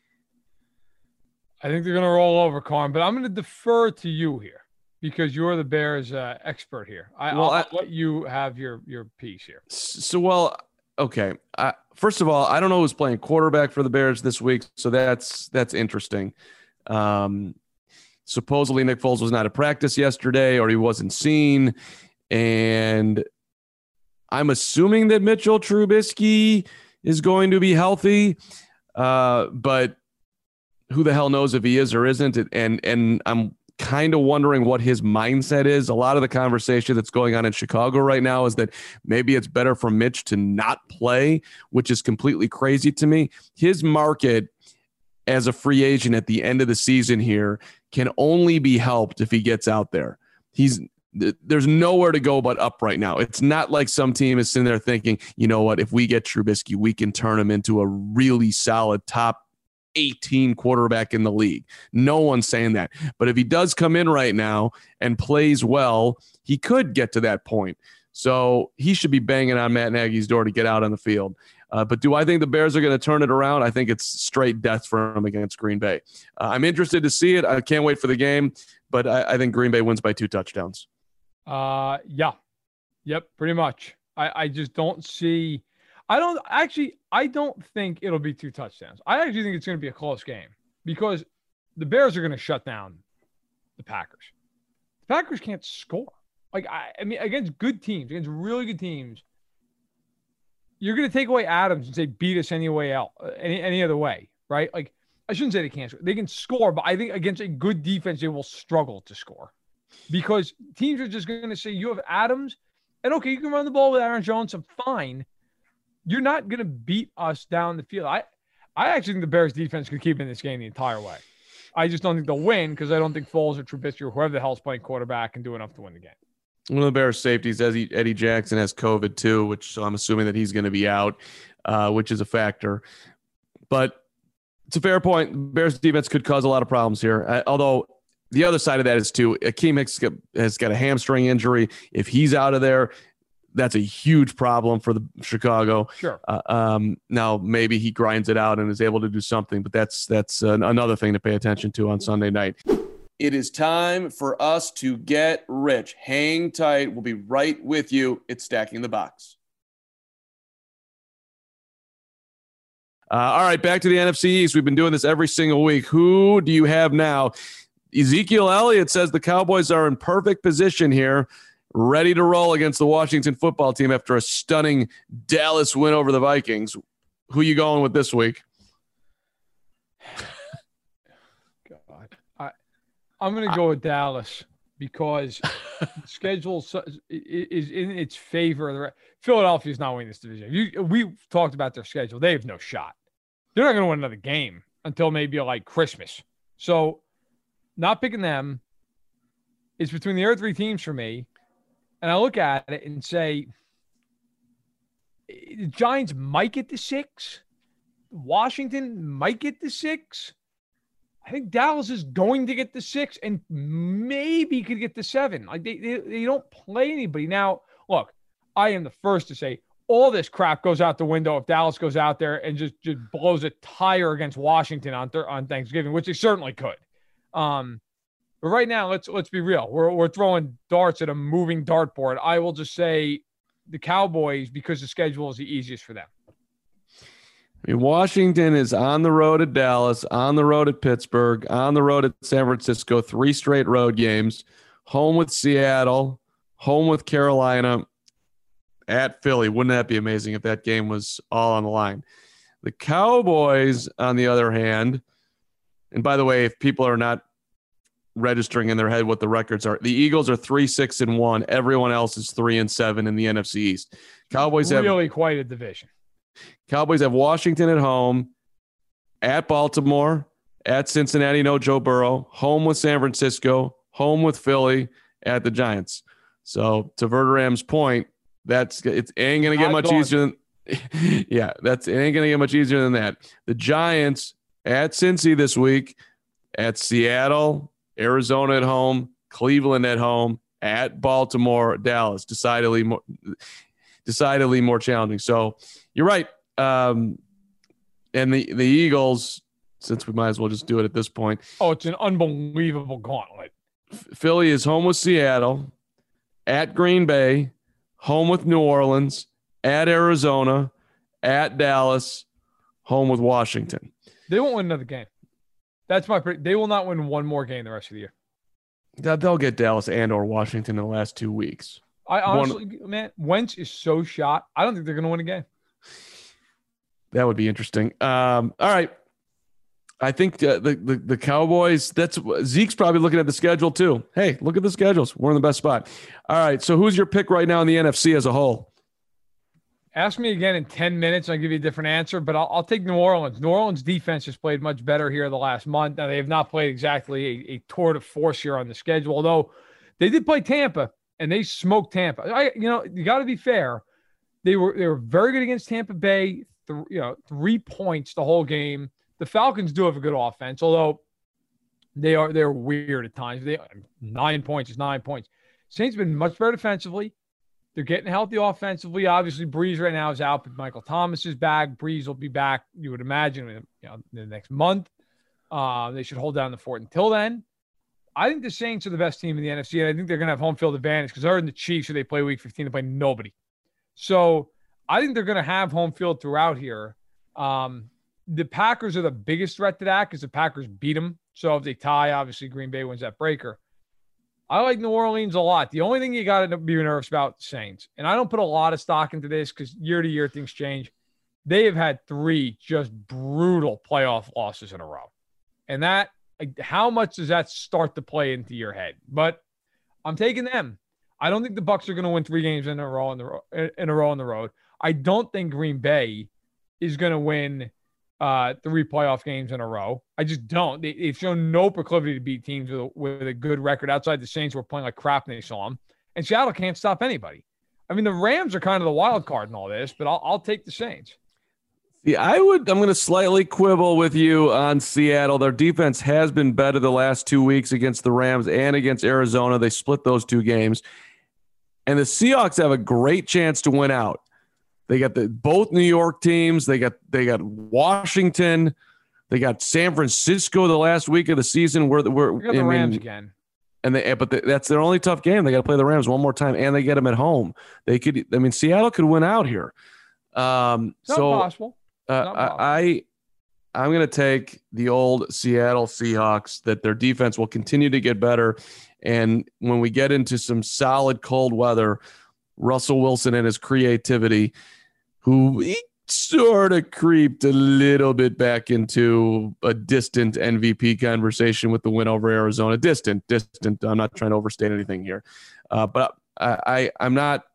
B: I think they're going to roll over, Carm, but I'm going to defer to you here because you're the Bears expert here. I'll let you have your piece here.
A: So, okay. First of all, I don't know who's playing quarterback for the Bears this week, so that's interesting. Supposedly Nick Foles was not at practice yesterday, or he wasn't seen, and I'm assuming that Mitchell Trubisky is going to be healthy, but who the hell knows if he is or isn't? And I'm kind of wondering what his mindset is. A lot of the conversation that's going on in Chicago right now is that maybe it's better for Mitch to not play, which is completely crazy to me. His market as a free agent at the end of the season here can only be helped if he gets out there. There's nowhere to go but up right now. It's not like some team is sitting there thinking, you know what, if we get Trubisky, we can turn him into a really solid top 18 quarterback in the league. No one's saying that. But if he does come in right now and plays well, he could get to that point. So he should be banging on Matt Nagy's door to get out on the field. But do I think the Bears are going to turn it around? I think it's straight death for him against Green Bay. I'm interested to see it. I can't wait for the game, but I think Green Bay wins by 2 touchdowns.
B: Yeah. Yep, pretty much. I just don't see – I don't think it'll be 2 touchdowns. I actually think it's going to be a close game because the Bears are going to shut down the Packers. The Packers can't score. Like, I mean, against good teams, against really good teams, you're going to take away Adams and say, beat us any way else, any other way, right? Like, I shouldn't say they can't score. They can score, but I think against a good defense, they will struggle to score because teams are just going to say, you have Adams, and okay, you can run the ball with Aaron Jones, so fine. You're not going to beat us down the field. I actually think the Bears defense could keep in this game the entire way. I just don't think they'll win because I don't think Foles or Trubisky or whoever the hell's playing quarterback can do enough to win the game.
A: One of the Bears safeties, Eddie Jackson, has COVID too, so I'm assuming that he's going to be out, which is a factor. But it's a fair point. Bears defense could cause a lot of problems here. Although the other side of that is too, Akeem Hicks has got a hamstring injury. If he's out of there, that's a huge problem for the Chicago.
B: Sure.
A: Now maybe he grinds it out and is able to do something, but that's another thing to pay attention to on Sunday night. It is time for us to get rich. Hang tight. We'll be right with you. It's Stacking the Box. All right, back to the NFC East. We've been doing this every single week. Who do you have now? Ezekiel Elliott says the Cowboys are in perfect position here, ready to roll against the Washington football team after a stunning Dallas win over the Vikings. Who you going with this week?
B: I'm going to go with Dallas because the schedule is in its favor. Philadelphia's not winning this division. We've talked about their schedule. They have no shot. They're not going to win another game until maybe like Christmas. So not picking them is between the other 3 teams for me. And I look at it and say, the Giants might get to 6. Washington might get to 6. I think Dallas is going to get to 6 and maybe could get to 7. Like they don't play anybody. Now, look, I am the first to say all this crap goes out the window if Dallas goes out there and just blows a tire against Washington on Thanksgiving, which they certainly could. But right now, let's be real. We're throwing darts at a moving dartboard. I will just say the Cowboys because the schedule is the easiest for them.
A: I mean, Washington is on the road at Dallas, on the road at Pittsburgh, on the road at San Francisco, 3 straight road games, home with Seattle, home with Carolina, at Philly. Wouldn't that be amazing if that game was all on the line? The Cowboys, on the other hand, and by the way, if people are not registering in their head what the records are, the Eagles are 3-6-1. Everyone else is 3-7 in the NFC East. Cowboys have
B: really quite a division.
A: Cowboys have Washington at home, at Baltimore, at Cincinnati, no Joe Burrow, home with San Francisco, home with Philly, at the Giants. So to Verderam's point, it ain't gonna get much easier than it ain't gonna get much easier than that. The Giants at Cincy this week, at Seattle, Arizona at home, Cleveland at home, at Baltimore, Dallas, decidedly more challenging. So you're right. And the Eagles, since we might as well just do it at this point.
B: Oh, it's an unbelievable gauntlet.
A: Philly is home with Seattle, at Green Bay, home with New Orleans, at Arizona, at Dallas, home with Washington.
B: They won't win another game. That's my prediction. They will not win one more game the rest of the year.
A: They'll get Dallas and or Washington in the last 2 weeks.
B: I honestly, man, Wentz is so shot. I don't think they're going to win a game.
A: That would be interesting. All right. I think the Cowboys, Zeke's probably looking at the schedule too. Hey, look at the schedules. We're in the best spot. All right. So who's your pick right now in the NFC as a whole?
B: Ask me again in 10 minutes. I'll give you a different answer, but I'll take New Orleans. New Orleans defense has played much better here the last month. Now, they have not played exactly a tour de force here on the schedule, although they did play Tampa, and they smoked Tampa. You got to be fair. They were very good against Tampa Bay, 3 points the whole game. The Falcons do have a good offense, although they're weird at times. 9 points is 9 points. Saints have been much better defensively. They're getting healthy offensively. Obviously, Breeze right now is out, but Michael Thomas is back. Breeze will be back, you would imagine, in the next month. They should hold down the fort until then. I think the Saints are the best team in the NFC, and I think they're going to have home field advantage because other than the Chiefs, who they play Week 15, they play nobody. So I think they're going to have home field throughout here. The Packers are the biggest threat to that because the Packers beat them. So if they tie, obviously Green Bay wins that breaker. I like New Orleans a lot. The only thing you got to be nervous about the Saints, and I don't put a lot of stock into this because year to year things change. They have had 3 just brutal playoff losses in a row. And that, how much does that start to play into your head? But I'm taking them. I don't think the Bucs are going to win 3 games in a row on the road. I don't think Green Bay is going to win 3 playoff games in a row. I just don't. They've shown no proclivity to beat teams with a good record outside the Saints who are playing like crap and they saw them. And Seattle can't stop anybody. I mean, the Rams are kind of the wild card in all this, but I'll take the Saints.
A: Yeah, I'm going to slightly quibble with you on Seattle. Their defense has been better the last 2 weeks against the Rams and against Arizona. They split those 2 games. And the Seahawks have a great chance to win out. They got both New York teams. They got Washington. They got San Francisco the last week of the season.
B: We got the Rams again.
A: But that's their only tough game. They got to play the Rams one more time, and they get them at home. Seattle could win out here.
B: Not possible.
A: I'm going to take the old Seattle Seahawks, that their defense will continue to get better. And when we get into some solid cold weather, Russell Wilson and his creativity, who he sort of creeped a little bit back into a distant MVP conversation with the win over Arizona. Distant. I'm not trying to overstate anything here. But I'm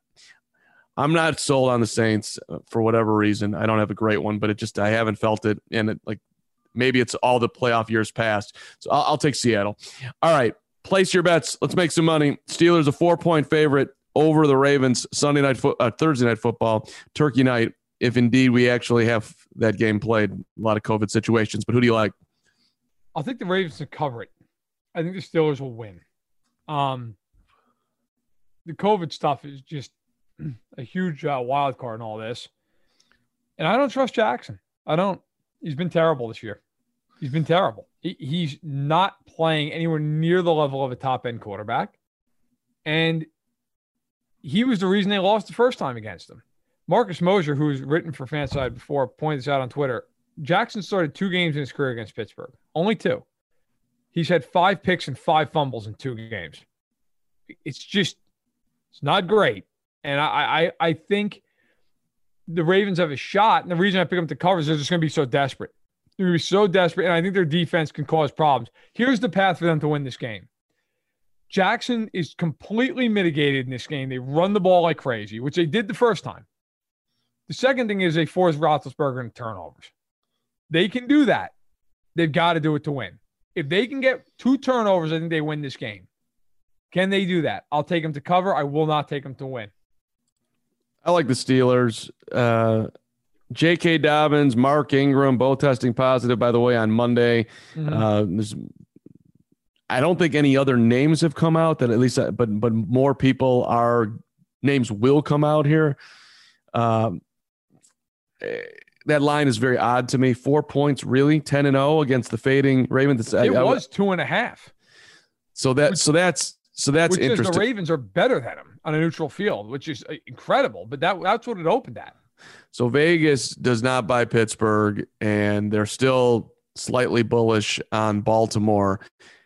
A: not sold on the Saints for whatever reason. I don't have a great one, but I haven't felt it. And maybe it's all the playoff years past. So I'll take Seattle. All right. Place your bets. Let's make some money. Steelers a 4-point favorite over the Ravens Thursday night football, Turkey night. If indeed we actually have that game played, a lot of COVID situations, but who do you like?
B: I'll think the Ravens to cover it. I think the Steelers will win. The COVID stuff is just a huge wild card in all this. And I don't trust Jackson. I don't. He's been terrible this year. He's been terrible. He's not playing anywhere near the level of a top-end quarterback. And he was the reason they lost the first time against him. Marcus Mosher, who's written for Fanside before, pointed this out on Twitter. Jackson started 2 games in his career against Pittsburgh. Only 2. He's had 5 picks and 5 fumbles in 2 games. It's not great. And I think the Ravens have a shot. And the reason I pick them to cover is they're just going to be so desperate. They're going to be so desperate. And I think their defense can cause problems. Here's the path for them to win this game. Jackson is completely mitigated in this game. They run the ball like crazy, which they did the first time. The second thing is they force Roethlisberger into turnovers. They can do that. They've got to do it to win. If they can get 2 turnovers, I think they win this game. Can they do that? I'll take them to cover. I will not take them to win.
A: I like the Steelers. J.K. Dobbins, Mark Ingram, both testing positive, by the way, on Monday. Mm-hmm. I don't think any other names have come out that at least, but more names will come out here. That line is very odd to me. 4 points, really? 10-0 against the fading Ravens.
B: It was 2.5.
A: So that's interesting.
B: The Ravens are better than them on a neutral field, which is incredible. But that's what it opened at.
A: So Vegas does not buy Pittsburgh, and they're still slightly bullish on Baltimore.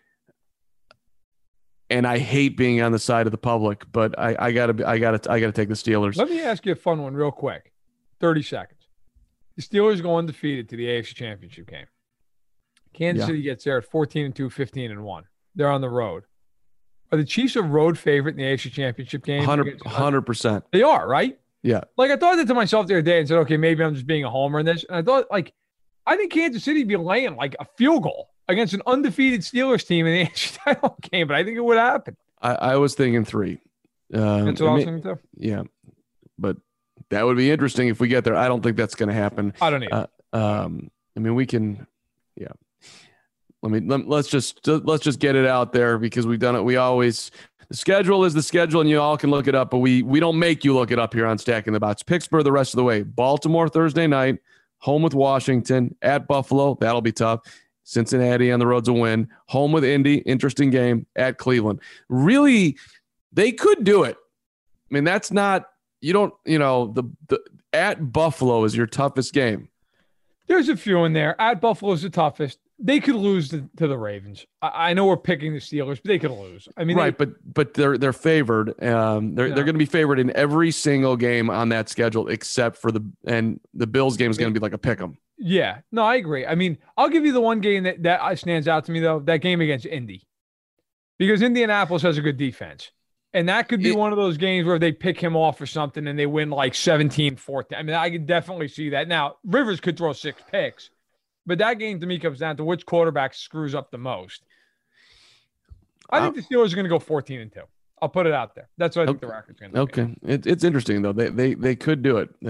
A: And I hate being on the side of the public, but I gotta take the Steelers.
B: Let me ask you a fun one real quick. 30 seconds. The Steelers go undefeated to the AFC Championship game. Kansas City gets there at 14-2, 15-1. They're on the road. Are the Chiefs a road favorite in the AFC Championship game?
A: 100%.
B: They are, right?
A: Yeah.
B: Like, I thought that to myself the other day and said, okay, maybe I'm just being a homer in this. And I thought, I think Kansas City would be laying like a field goal against an undefeated Steelers team in the AFC title game, but I think it would happen.
A: I was thinking 3.
B: That's what I was thinking too.
A: Yeah. But that would be interesting if we get there. I don't think that's going to happen.
B: I don't either.
A: We can, yeah. Let's just get it out there because we've done it. We always The schedule is the schedule, and you all can look it up, but we don't make you look it up here on Stacking the Box. Pittsburgh the rest of the way. Baltimore Thursday night, home with Washington, at Buffalo. That'll be tough. Cincinnati on the road's a win. Home with Indy, interesting game, at Cleveland. Really, they could do it. I mean, that's not, the at Buffalo is your toughest game.
B: There's a few in there. At Buffalo is the toughest. They could lose to the Ravens. I know we're picking the Steelers, but they could lose. I mean,
A: right, but they're favored. They're going to be favored in every single game on that schedule, except for the Bills game is going to be like a pick 'em.
B: Yeah, no, I agree. I mean, I'll give you the one game that stands out to me though. That game against Indy, because Indianapolis has a good defense, and that could be one of those games where they pick him off or something and they win like 17-14. I mean, I could definitely see that. Now Rivers could throw 6 picks. But that game to me comes down to which quarterback screws up the most. I think the Steelers are going to go 14-2. I'll put it out there. That's what I think the record's going to be.
A: Okay, it's interesting though. They could do it.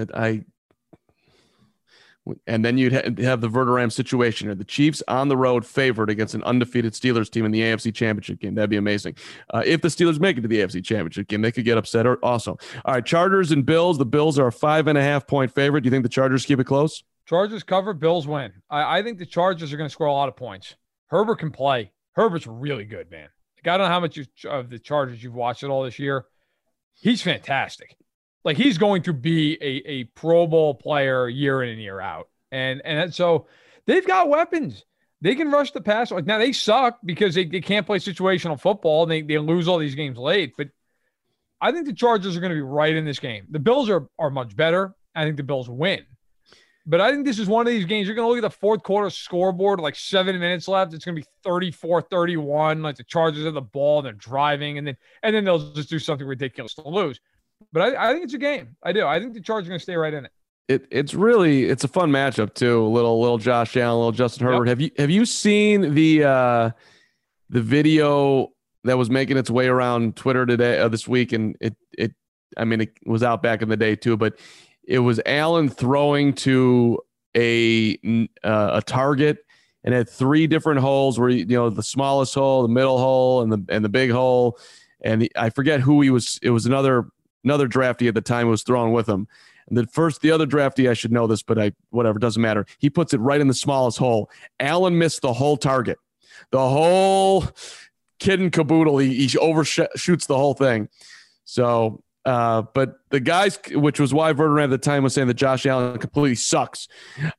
A: And then you'd have the Verderame situation here. The Chiefs on the road favored against an undefeated Steelers team in the AFC Championship game. That'd be amazing. If the Steelers make it to the AFC Championship game, they could get upset also. All right, Chargers and Bills. The Bills are a 5.5-point favorite. Do you think the Chargers keep it close?
B: Chargers cover, Bills win. I think the Chargers are going to score a lot of points. Herbert can play. Herbert's really good, man. Like, I don't know how much of the Chargers you've watched it all this year. He's fantastic. Like, he's going to be a Pro Bowl player year in and year out. And so they've got weapons. They can rush the pass. Like, now they suck because they can't play situational football and they lose all these games late. But I think the Chargers are going to be right in this game. The Bills are much better. I think the Bills win. But I think this is one of these games. You're going to look at the fourth quarter scoreboard, like 7 minutes left. It's going to be 34-31. Like the Chargers have the ball, and they're driving, and then they'll just do something ridiculous to lose. But I think it's a game. I do. I think the Chargers are going to stay right in it.
A: It's a fun matchup too. Little Josh Allen, little Justin Herbert. Yep. Have you seen the video that was making its way around Twitter today this week? And it was out back in the day too, but it was Allen throwing to a target and had 3 different holes where, the smallest hole, the middle hole, and the big hole. And I forget who he was. It was another draftee at the time who was throwing with him. And the other draftee, I should know this, but whatever, doesn't matter. He puts it right in the smallest hole. Allen missed the whole target, the whole kid and caboodle. He overshoots the whole thing. So, but the guys, which was why Verderame at the time was saying that Josh Allen completely sucks,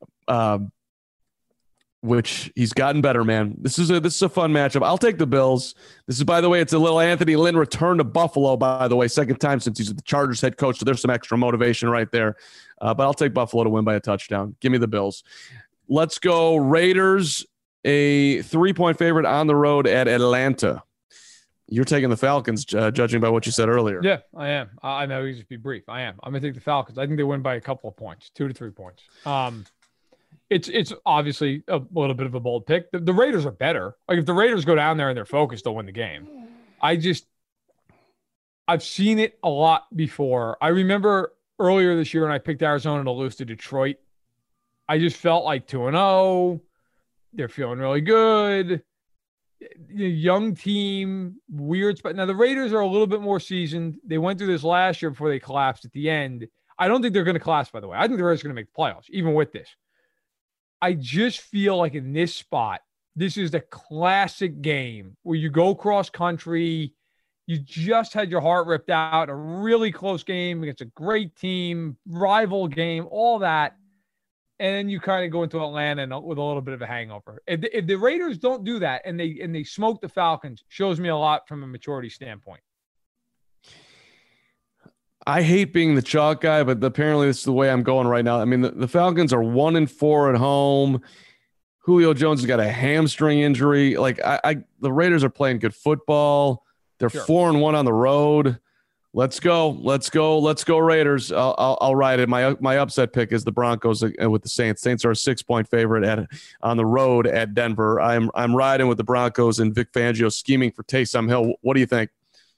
A: which he's gotten better, man. This is a fun matchup. I'll take the Bills. This is, by the way, it's a little Anthony Lynn return to Buffalo, by the way, second time since he's the Chargers head coach. So there's some extra motivation right there. But I'll take Buffalo to win by a touchdown. Give me the Bills. Let's go Raiders, a 3-point favorite on the road at Atlanta. You're taking the Falcons, judging by what you said earlier.
B: Yeah, I am. I know you just be brief. I am. I'm going to take the Falcons. I think they win by a couple of points, 2 to 3 points. It's obviously a little bit of a bold pick. The Raiders are better. Like, if the Raiders go down there and they're focused, they'll win the game. I've seen it a lot before. I remember earlier this year when I picked Arizona to lose to Detroit. I just felt like 2-0. They're feeling really good. Young team, weird spot. Now, the Raiders are a little bit more seasoned. They went through this last year before they collapsed at the end. I don't think they're going to collapse, by the way. I think the Raiders are going to make the playoffs, even with this. I just feel like in this spot, this is the classic game where you go cross country. You just had your heart ripped out, a really close game against a great team, rival game, all that. And then you kind of go into Atlanta with a little bit of a hangover. If the Raiders don't do that and they smoke the Falcons, shows me a lot from a maturity standpoint.
A: I hate being the chalk guy, but apparently this is the way I'm going right now. I mean, the Falcons are 1-4 at home. Julio Jones has got a hamstring injury. Like, the Raiders are playing good football. They're 4-1 on the road. Let's go Raiders. I'll ride it. My upset pick is the Broncos with the Saints. Saints are a 6-point favorite on the road at Denver. I'm riding with the Broncos and Vic Fangio scheming for Taysom Hill. What do you think?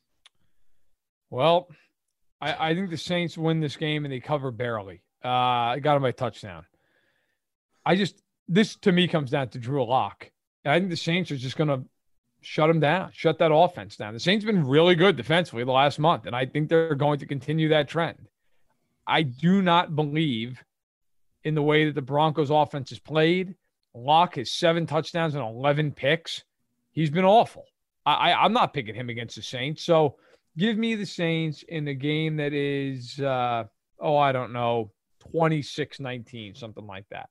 B: Well, I think the Saints win this game and they cover barely. I got them by touchdown. This to me comes down to Drew Lock. I think the Saints are just going to shut them down, shut that offense down. The Saints have been really good defensively the last month, and I think they're going to continue that trend. I do not believe in the way that the Broncos offense is played. Locke has 7 touchdowns and 11 picks. He's been awful. I'm not picking him against the Saints. So give me the Saints in the game that is, I don't know, 26-19, something like that.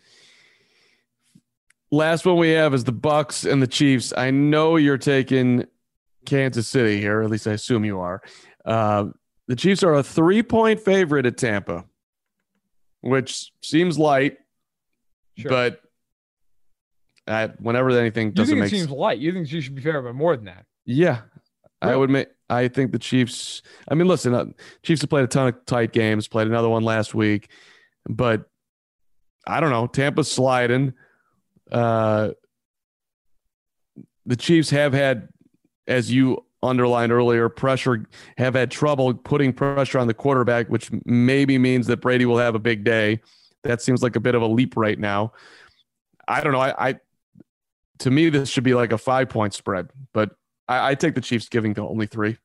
A: Last one we have is the Bucks and the Chiefs. I know you're taking Kansas City here, or at least I assume you are. The Chiefs are a 3-point favorite at Tampa, which seems light, sure. But whenever anything doesn't make sense.
B: Seems light. You think you should be favored by more than that?
A: Yeah.
B: Really?
A: I think the Chiefs, I mean, listen, Chiefs have played a ton of tight games, played another one last week, but I don't know. Tampa's sliding. The Chiefs have had, as you underlined earlier, have had trouble putting pressure on the quarterback, which maybe means that Brady will have a big day. That seems like a bit of a leap right now. I don't know. To me, this should be like a 5-point spread, but I take the Chiefs giving to only 3.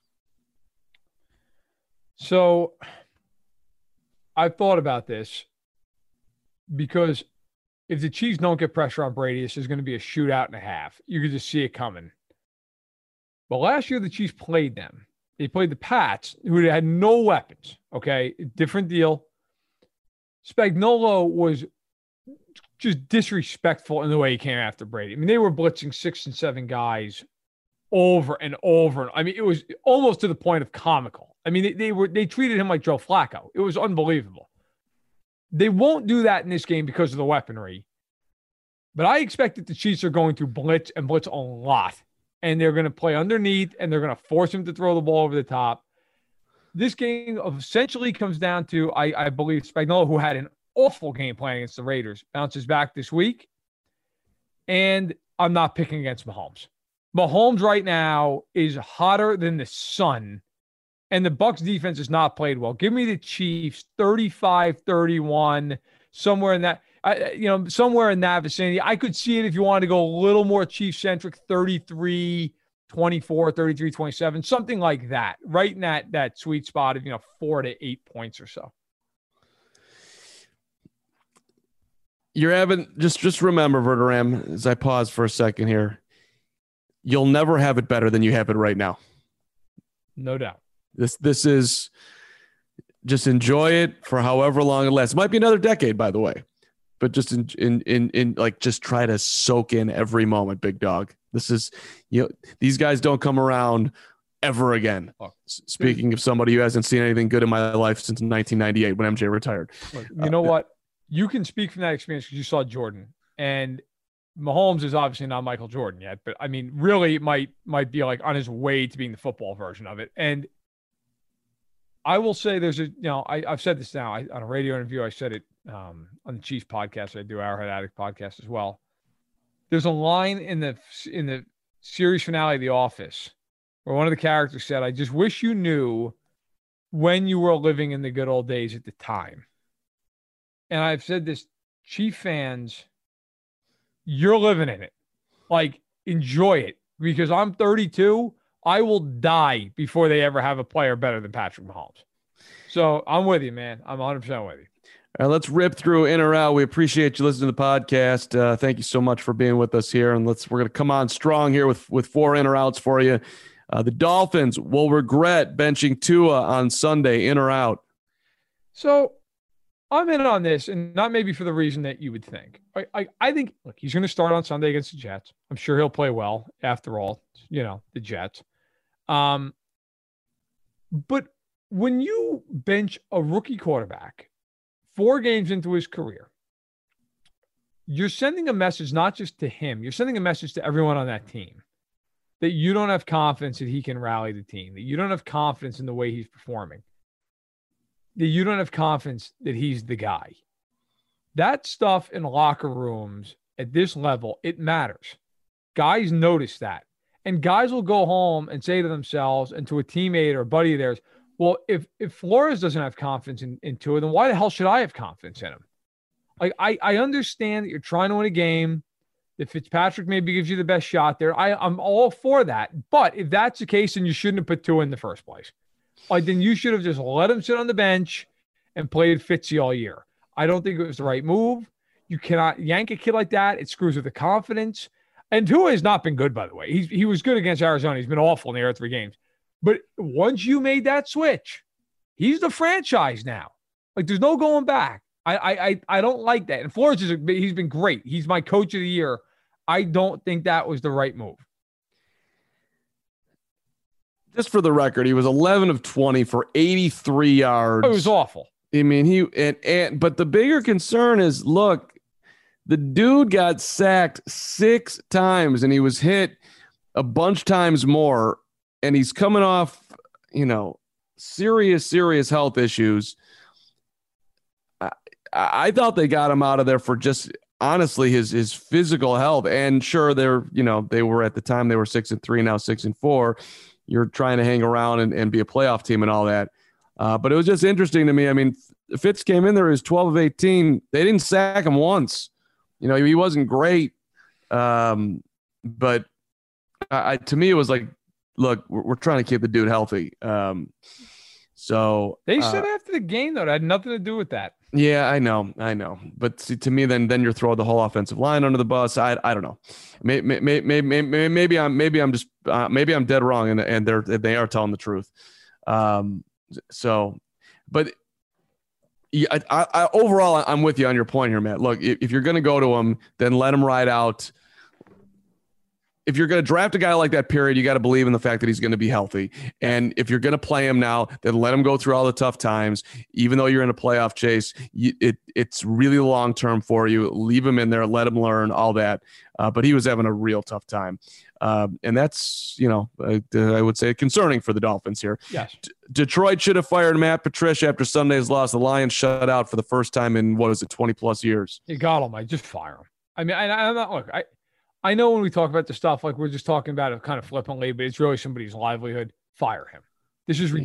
B: So I've thought about this because if the Chiefs don't get pressure on Brady, this is going to be a shootout and a half. You could just see it coming. But last year, the Chiefs played them. They played the Pats, who had no weapons. Okay, different deal. Spagnuolo was just disrespectful in the way he came after Brady. I mean, they were blitzing 6 and 7 guys over and over. I mean, it was almost to the point of comical. I mean, they treated him like Joe Flacco. It was unbelievable. They won't do that in this game because of the weaponry. But I expect that the Chiefs are going to blitz and blitz a lot. And they're going to play underneath, and they're going to force him to throw the ball over the top. This game essentially comes down to, I believe, Spagnuolo, who had an awful game plan against the Raiders, bounces back this week. And I'm not picking against Mahomes. Mahomes right now is hotter than the sun, and the Bucs defense has not played well. Give me the Chiefs 35-31, somewhere in that, somewhere in that vicinity. I could see it if you wanted to go a little more Chiefs-centric, 33-24, 33-27, something like that, right in that sweet spot of 4 to 8 points or so.
A: You're having just remember, Verderam, as I pause for a second here, you'll never have it better than you have it right now.
B: No doubt.
A: This is, just enjoy it for however long it lasts. It might be another decade, by the way, but just just try to soak in every moment, big dog. This is, these guys don't come around ever again. Speaking of somebody who hasn't seen anything good in my life since 1998 when MJ retired.
B: Look, you know what? You can speak from that experience because you saw Jordan, and Mahomes is obviously not Michael Jordan yet, but I mean, really might be like on his way to being the football version of it. And I will say I've said this now on a radio interview. I said it on the Chiefs podcast. I do Arrowhead Addict podcast as well. There's a line in the series finale of The Office where one of the characters said, "I just wish you knew when you were living in the good old days at the time." And I've said this, Chief fans, you're living in it. Like, enjoy it. Because I'm 32, I will die before they ever have a player better than Patrick Mahomes. So I'm with you, man. I'm 100% with you.
A: All right, let's rip through in or out. We appreciate you listening to the podcast. Thank you so much for being with us here. And we're going to come on strong here with 4 in or outs for you. The Dolphins will regret benching Tua on Sunday, in or out.
B: So I'm in on this, and not maybe for the reason that you would think. I think, look, he's going to start on Sunday against the Jets. I'm sure he'll play well. After all, the Jets. But when you bench a rookie quarterback 4 games into his career, you're sending a message not just to him, you're sending a message to everyone on that team that you don't have confidence that he can rally the team, that you don't have confidence in the way he's performing, that you don't have confidence that he's the guy. That stuff in locker rooms at this level, it matters. Guys notice that. And guys will go home and say to themselves and to a teammate or a buddy of theirs, well, if Flores doesn't have confidence in Tua, then why the hell should I have confidence in him? Like, I understand that you're trying to win a game. that Fitzpatrick maybe gives you the best shot there. I'm all for that. But if that's the case, then you shouldn't have put Tua in the first place. Like, then you should have just let him sit on the bench and played Fitzy all year. I don't think it was the right move. You cannot yank a kid like that. It screws with the confidence. And Tua has not been good, by the way. He was good against Arizona. He's been awful in the other 3 games. But once you made that switch, he's the franchise now. Like, there's no going back. I don't like that. And Flores he's been great. He's my coach of the year. I don't think that was the right move.
A: Just for the record, he was 11 of 20 for 83 yards.
B: Oh, it was awful.
A: I mean, but the bigger concern is, look, the dude got sacked 6 times and he was hit a bunch times more, and he's coming off, serious health issues. I thought they got him out of there for just honestly his physical health. And sure, they were at the time they were 6-3, now 6-4. You're trying to hang around and be a playoff team and all that. But it was just interesting to me. I mean, Fitz came in there, he was 12 of 18. They didn't sack him once. He wasn't great. But to me, it was like, look, we're trying to keep the dude healthy. So
B: they said after the game, though, it had nothing to do with that.
A: Yeah, I know. But see, to me, then you're throwing the whole offensive line under the bus. I don't know. Maybe I'm dead wrong, and they are telling the truth. But yeah, I overall, I'm with you on your point here, Matt. Look, if you're going to go to him, then let him ride out. If you're going to draft a guy like that, period, you got to believe in the fact that he's going to be healthy. And if you're going to play him now, then let him go through all the tough times. Even though you're in a playoff chase, it's really long-term for you. Leave him in there, let him learn, all that. But he was having a real tough time. And that's, I would say concerning for the Dolphins here.
B: Yes.
A: Detroit should have fired Matt Patricia after Sunday's loss. The Lions shut out for the first time in, 20-plus years.
B: You got him. I just fire him. I mean, I'm not, look, I know when we talk about the stuff, like we're just talking about it kind of flippantly, but it's really somebody's livelihood. Fire him. This is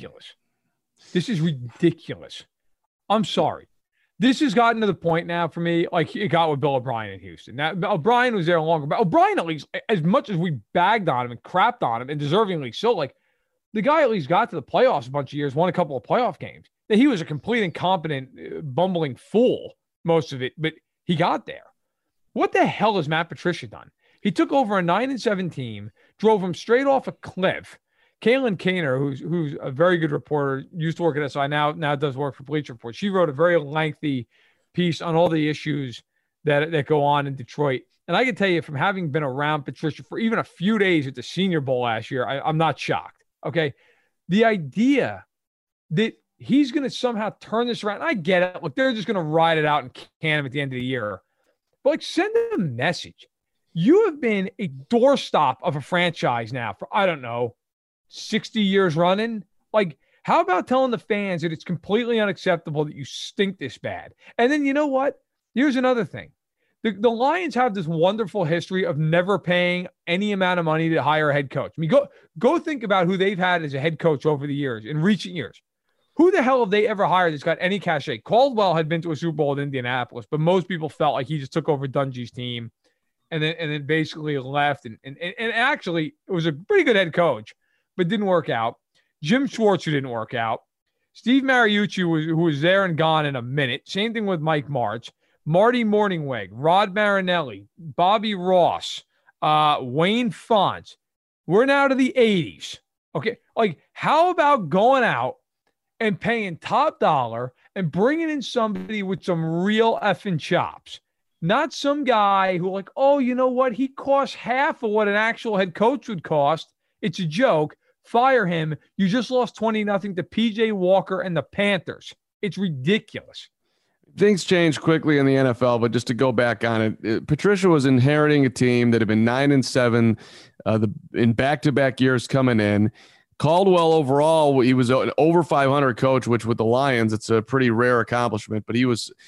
B: ridiculous. I'm sorry. This has gotten to the point now for me, like it got with Bill O'Brien in Houston. Now, O'Brien was there longer, but O'Brien, at least, as much as we bagged on him and crapped on him, and deservingly so, like the guy at least got to the playoffs a bunch of years, won a couple of playoff games. That he was a complete incompetent, bumbling fool most of it, but he got there. What the hell has Matt Patricia done? He took over a 9-7 team, drove him straight off a cliff. Kaylin Kaner, who's a very good reporter, used to work at SI, now does work for Bleacher Report. She wrote a very lengthy piece on all the issues that go on in Detroit. And I can tell you, from having been around Patricia for even a few days at the Senior Bowl last year, I'm not shocked. Okay, the idea that he's going to somehow turn this around, I get it. Look, they're just going to ride it out and can him at the end of the year. But like, send them a message. You have been a doorstop of a franchise now for, 60 years running. Like, how about telling the fans that it's completely unacceptable that you stink this bad? And then you know what? Here's another thing. The Lions have this wonderful history of never paying any amount of money to hire a head coach. I mean, go think about who they've had as a head coach over the years, in recent years. Who the hell have they ever hired that's got any cachet? Caldwell had been to a Super Bowl in Indianapolis, but most people felt like he just took over Dungy's team and then basically left. And actually, it was a pretty good head coach, but didn't work out. Jim Schwartz, who didn't work out. Steve Mariucci, who was there and gone in a minute. Same thing with Mike Martz. Marty Morningweg, Rod Marinelli, Bobby Ross, Wayne Fonts. We're now to the 80s. Okay, like, how about going out and paying top dollar and bringing in somebody with some real effing chops? Not some guy who, like, oh, you know what? He costs half of what an actual head coach would cost. It's a joke. Fire him. You just lost 20-0 to PJ Walker and the Panthers. It's ridiculous.
A: Things change quickly in the NFL, but just to go back on it, Patricia was inheriting a team that had been 9-7 in back-to-back years coming in. Caldwell overall, he was an over 500 coach, which with the Lions, it's a pretty rare accomplishment, but he was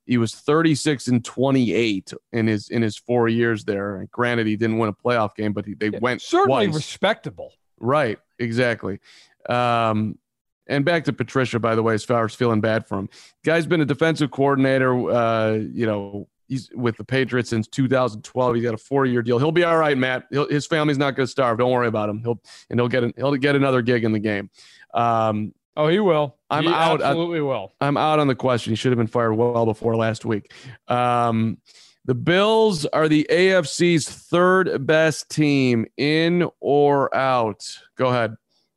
A: 36-28 in his 4 years there. And granted, he didn't win a playoff game, but they went
B: certainly
A: twice.
B: Respectable.
A: Right, exactly. And back to Patricia, by the way, as far as feeling bad for him. Guy's been a defensive coordinator. he's with the Patriots since 2012. He's got a 4-year deal. He'll be all right, Matt. His family's not going to starve. Don't worry about him. He'll get another gig in the game.
B: He will.
A: I'm
B: he
A: out.
B: Absolutely will.
A: I'm out on the question. He should have been fired well before last week. The Bills are the AFC's third best team, in or out? Go ahead.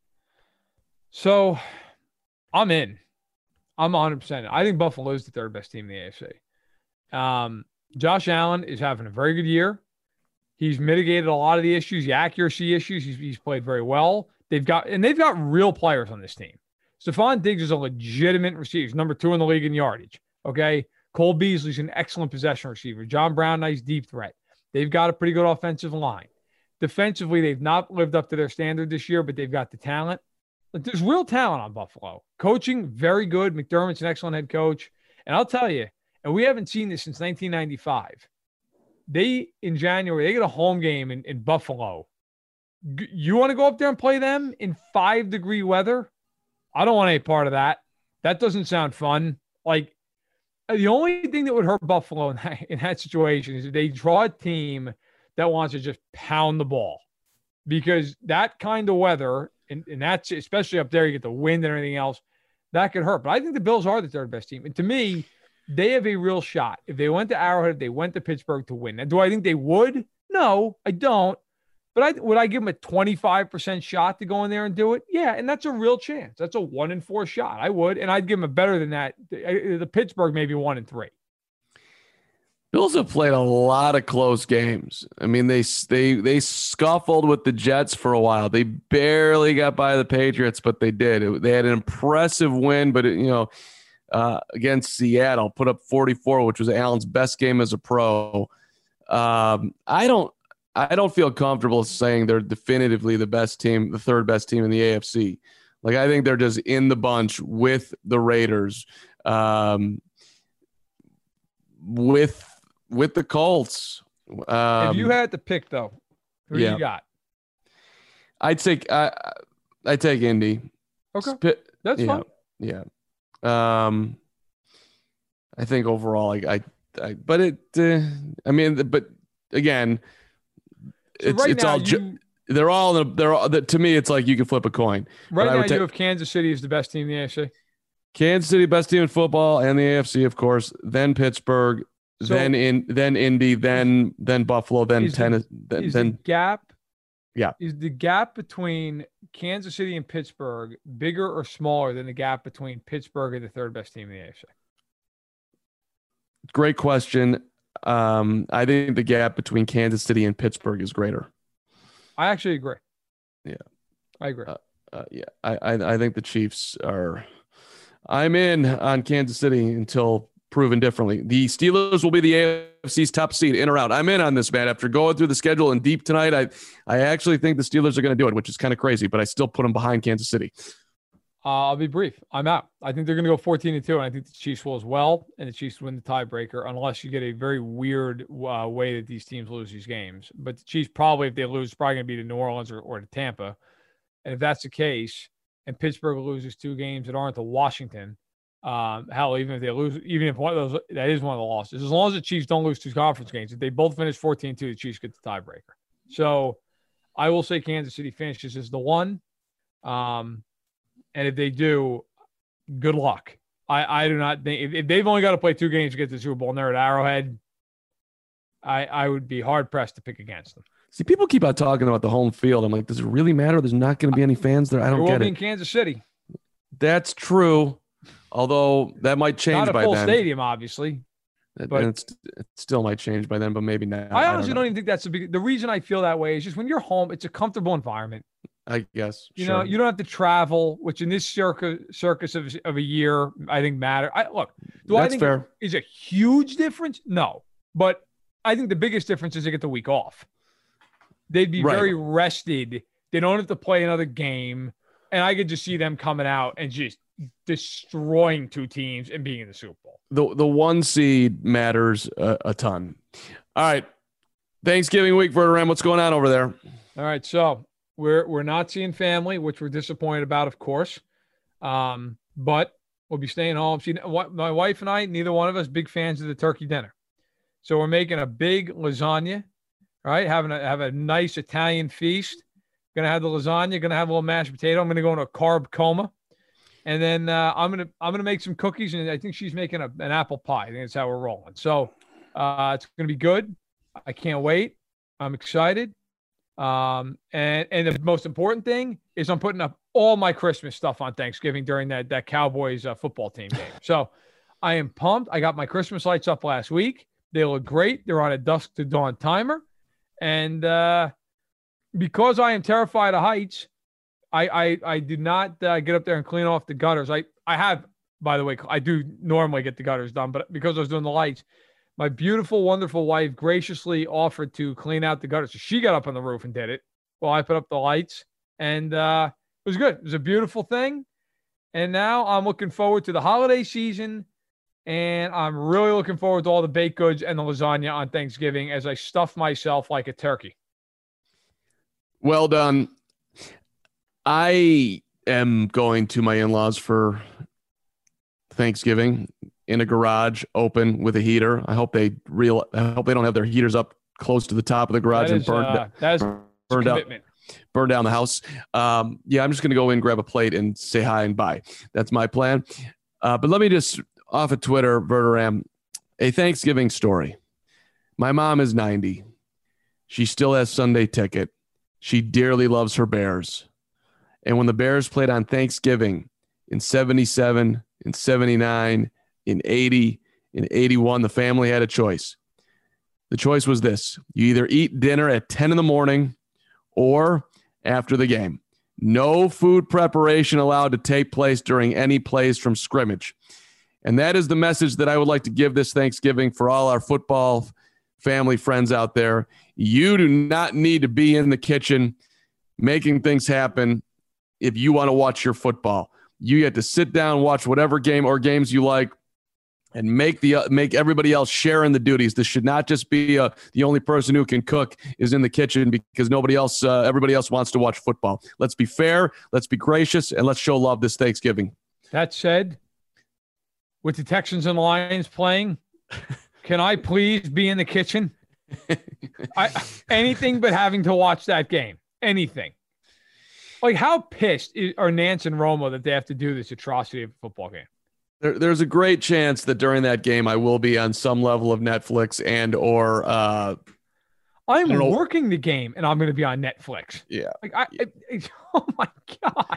B: So I'm in. I'm 100%. I think Buffalo is the third best team in the AFC. Josh Allen is having a very good year. He's mitigated a lot of the issues, the accuracy issues. He's played very well. They've got real players on this team. Stephon Diggs is a legitimate receiver. He's number 2 in the league in yardage. Okay. Cole Beasley's an excellent possession receiver. John Brown, nice deep threat. They've got a pretty good offensive line. Defensively, they've not lived up to their standard this year, but they've got the talent. Like, there's real talent on Buffalo. Coaching, very good. McDermott's an excellent head coach. And I'll tell you, and we haven't seen this since 1995. In January, they get a home game in Buffalo. You want to go up there and play them in 5-degree weather? I don't want any part of that. That doesn't sound fun. Like, the only thing that would hurt Buffalo in that situation is if they draw a team that wants to just pound the ball, because that kind of weather, and that's especially up there, you get the wind and everything else, that could hurt. But I think the Bills are the third best team. And to me, they have a real shot. If they went to Arrowhead, if they went to Pittsburgh to win. And do I think they would? No, I don't. But would I give them a 25% shot to go in there and do it? Yeah, and that's a real chance. That's a 1-in-4 shot. I would, and I'd give them a better than that. The Pittsburgh maybe 1-in-3.
A: Bills have played a lot of close games. I mean, they scuffled with the Jets for a while. They barely got by the Patriots, but they did. They had an impressive win, but against Seattle, put up 44, which was Allen's best game as a pro. I don't feel comfortable saying they're definitively the best team, the third best team in the AFC. Like, I think they're just in the bunch with the Raiders, with the Colts.
B: If you had to pick, though, who you got?
A: I'd take Indy.
B: Okay, that's fine.
A: Yeah. I think overall, but again.
B: So
A: they're all to me, it's like you can flip a coin.
B: Right now, you have Kansas City is the best team in the AFC.
A: Kansas City, best team in football and the AFC, of course. Then Pittsburgh, then Indy, then Buffalo, then Tennessee.
B: The gap between Kansas City and Pittsburgh bigger or smaller than the gap between Pittsburgh and the third best team in the AFC?
A: Great question. I think the gap between Kansas City and Pittsburgh is greater.
B: I actually agree.
A: Yeah,
B: I agree.
A: I think the Chiefs are. I'm in on Kansas City until proven differently. The Steelers will be the AFC's top seed, in or out. I'm in on this, man. After going through the schedule in deep tonight, I actually think the Steelers are going to do it, which is kind of crazy, but I still put them behind Kansas City.
B: I'll be brief. I'm out. I think they're going to go 14-2, and I think the Chiefs will as well, and the Chiefs win the tiebreaker unless you get a very weird way that these teams lose these games. But the Chiefs probably, if they lose, probably going to be to New Orleans or to Tampa. And if that's the case, and Pittsburgh loses 2 games that aren't to Washington, hell, even if they lose, even if one of those, that is one of the losses, as long as the Chiefs don't lose 2 conference games, if they both finish 14-2, the Chiefs get the tiebreaker. So I will say Kansas City finishes as the 1. And if they do, good luck. I do not think if they've only got to play 2 games to get to the Super Bowl and they're at Arrowhead, I would be hard pressed to pick against them.
A: See, people keep on talking about the home field. I'm like, does it really matter? There's not going to be any fans there. I don't get it.
B: In Kansas City.
A: That's true. Although that might change by then.
B: Not a full stadium, obviously.
A: But it still might change by then, but maybe not.
B: I honestly don't even think that's the reason I feel that way is just when you're home, it's a comfortable environment.
A: I guess.
B: You know, you don't have to travel, which in this circus of a year, I think matter. I think fair. Is a huge difference? No. But I think the biggest difference is they get the week off. They'd be very rested. They don't have to play another game. And I could just see them coming out and just destroying 2 teams and being in the Super Bowl.
A: The 1 seed matters a ton. All right. Thanksgiving week, Verderame. What's going on over there?
B: All right. So we're not seeing family, which we're disappointed about, of course. But we'll be staying home. My wife and I, neither one of us big fans of the turkey dinner. So we're making a big lasagna, right? Have a nice Italian feast. Gonna have the lasagna. Gonna have a little mashed potato. I'm gonna go into a carb coma, and then I'm gonna make some cookies. And I think she's making an apple pie. I think that's how we're rolling. So it's gonna be good. I can't wait. I'm excited. And the most important thing is I'm putting up all my Christmas stuff on Thanksgiving during that Cowboys football team game. So I am pumped. I got my Christmas lights up last week. They look great. They're on a dusk to dawn timer. And because I am terrified of heights, I did not get up there and clean off the gutters. I have, by the way, I do normally get the gutters done, but because I was doing the lights, my beautiful, wonderful wife graciously offered to clean out the gutters. So she got up on the roof and did it while I put up the lights. And it was good. It was a beautiful thing. And now I'm looking forward to the holiday season. And I'm really looking forward to all the baked goods and the lasagna on Thanksgiving as I stuff myself like a turkey.
A: Well done. I am going to my in-laws for Thanksgiving in a garage open with a heater. I hope they don't have their heaters up close to the top of the garage and burned down the house. I'm just going to go in, grab a plate, and say hi and bye. That's my plan. But let me just, off of Twitter, Verderam, a Thanksgiving story. My mom is 90. She still has Sunday ticket. She dearly loves her Bears. And when the Bears played on Thanksgiving in 77, in 79, in 80, in 81, the family had a choice. The choice was this. You either eat dinner at 10 in the morning or after the game. No food preparation allowed to take place during any plays from scrimmage. And that is the message that I would like to give this Thanksgiving for all our football family friends out there. You do not need to be in the kitchen making things happen if you want to watch your football. You get to sit down, watch whatever game or games you like, and make everybody else share in the duties. This should not just be the only person who can cook is in the kitchen because everybody else wants to watch football. Let's be fair, let's be gracious, and let's show love this Thanksgiving.
B: That said, with the Texans and Lions playing, can I please be in the kitchen? Anything but having to watch that game. Anything. Like, how pissed are Nance and Romo that they have to do this atrocity of a football game?
A: There's a great chance that during that game I will be on some level of Netflix and or
B: I'm working the game and I'm going to be on Netflix.
A: Yeah.
B: Oh my God.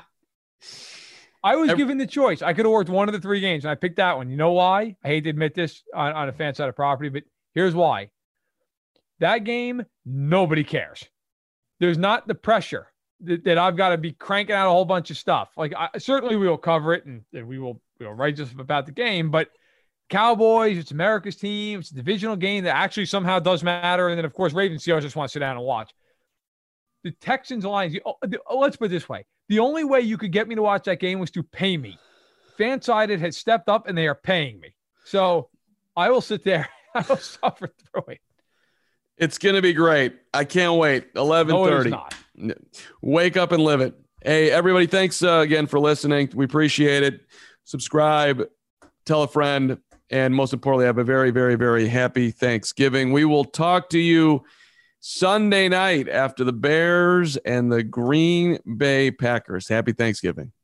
B: I was given the choice. I could have worked one of the three games and I picked that one. You know why? I hate to admit this on a fan side of property, but here's why. That game, nobody cares. There's not the pressure that I've got to be cranking out a whole bunch of stuff. Like, certainly we will cover it and we will write just about the game, but Cowboys, it's America's team. It's a divisional game that actually somehow does matter. And then, of course, Ravens Seahawks just want to sit down and watch. The Texans Lions, let's put it this way. The only way you could get me to watch that game was to pay me. Fansided has stepped up and they are paying me. So I will sit there. I will suffer through it.
A: It's going to be great. I can't wait. 11:30.
B: No, it is not.
A: Wake up and live it. Hey, everybody, thanks again for listening. We appreciate it. Subscribe, tell a friend, and most importantly, have a very, very, very happy Thanksgiving. We will talk to you Sunday night after the Bears and the Green Bay Packers. Happy Thanksgiving.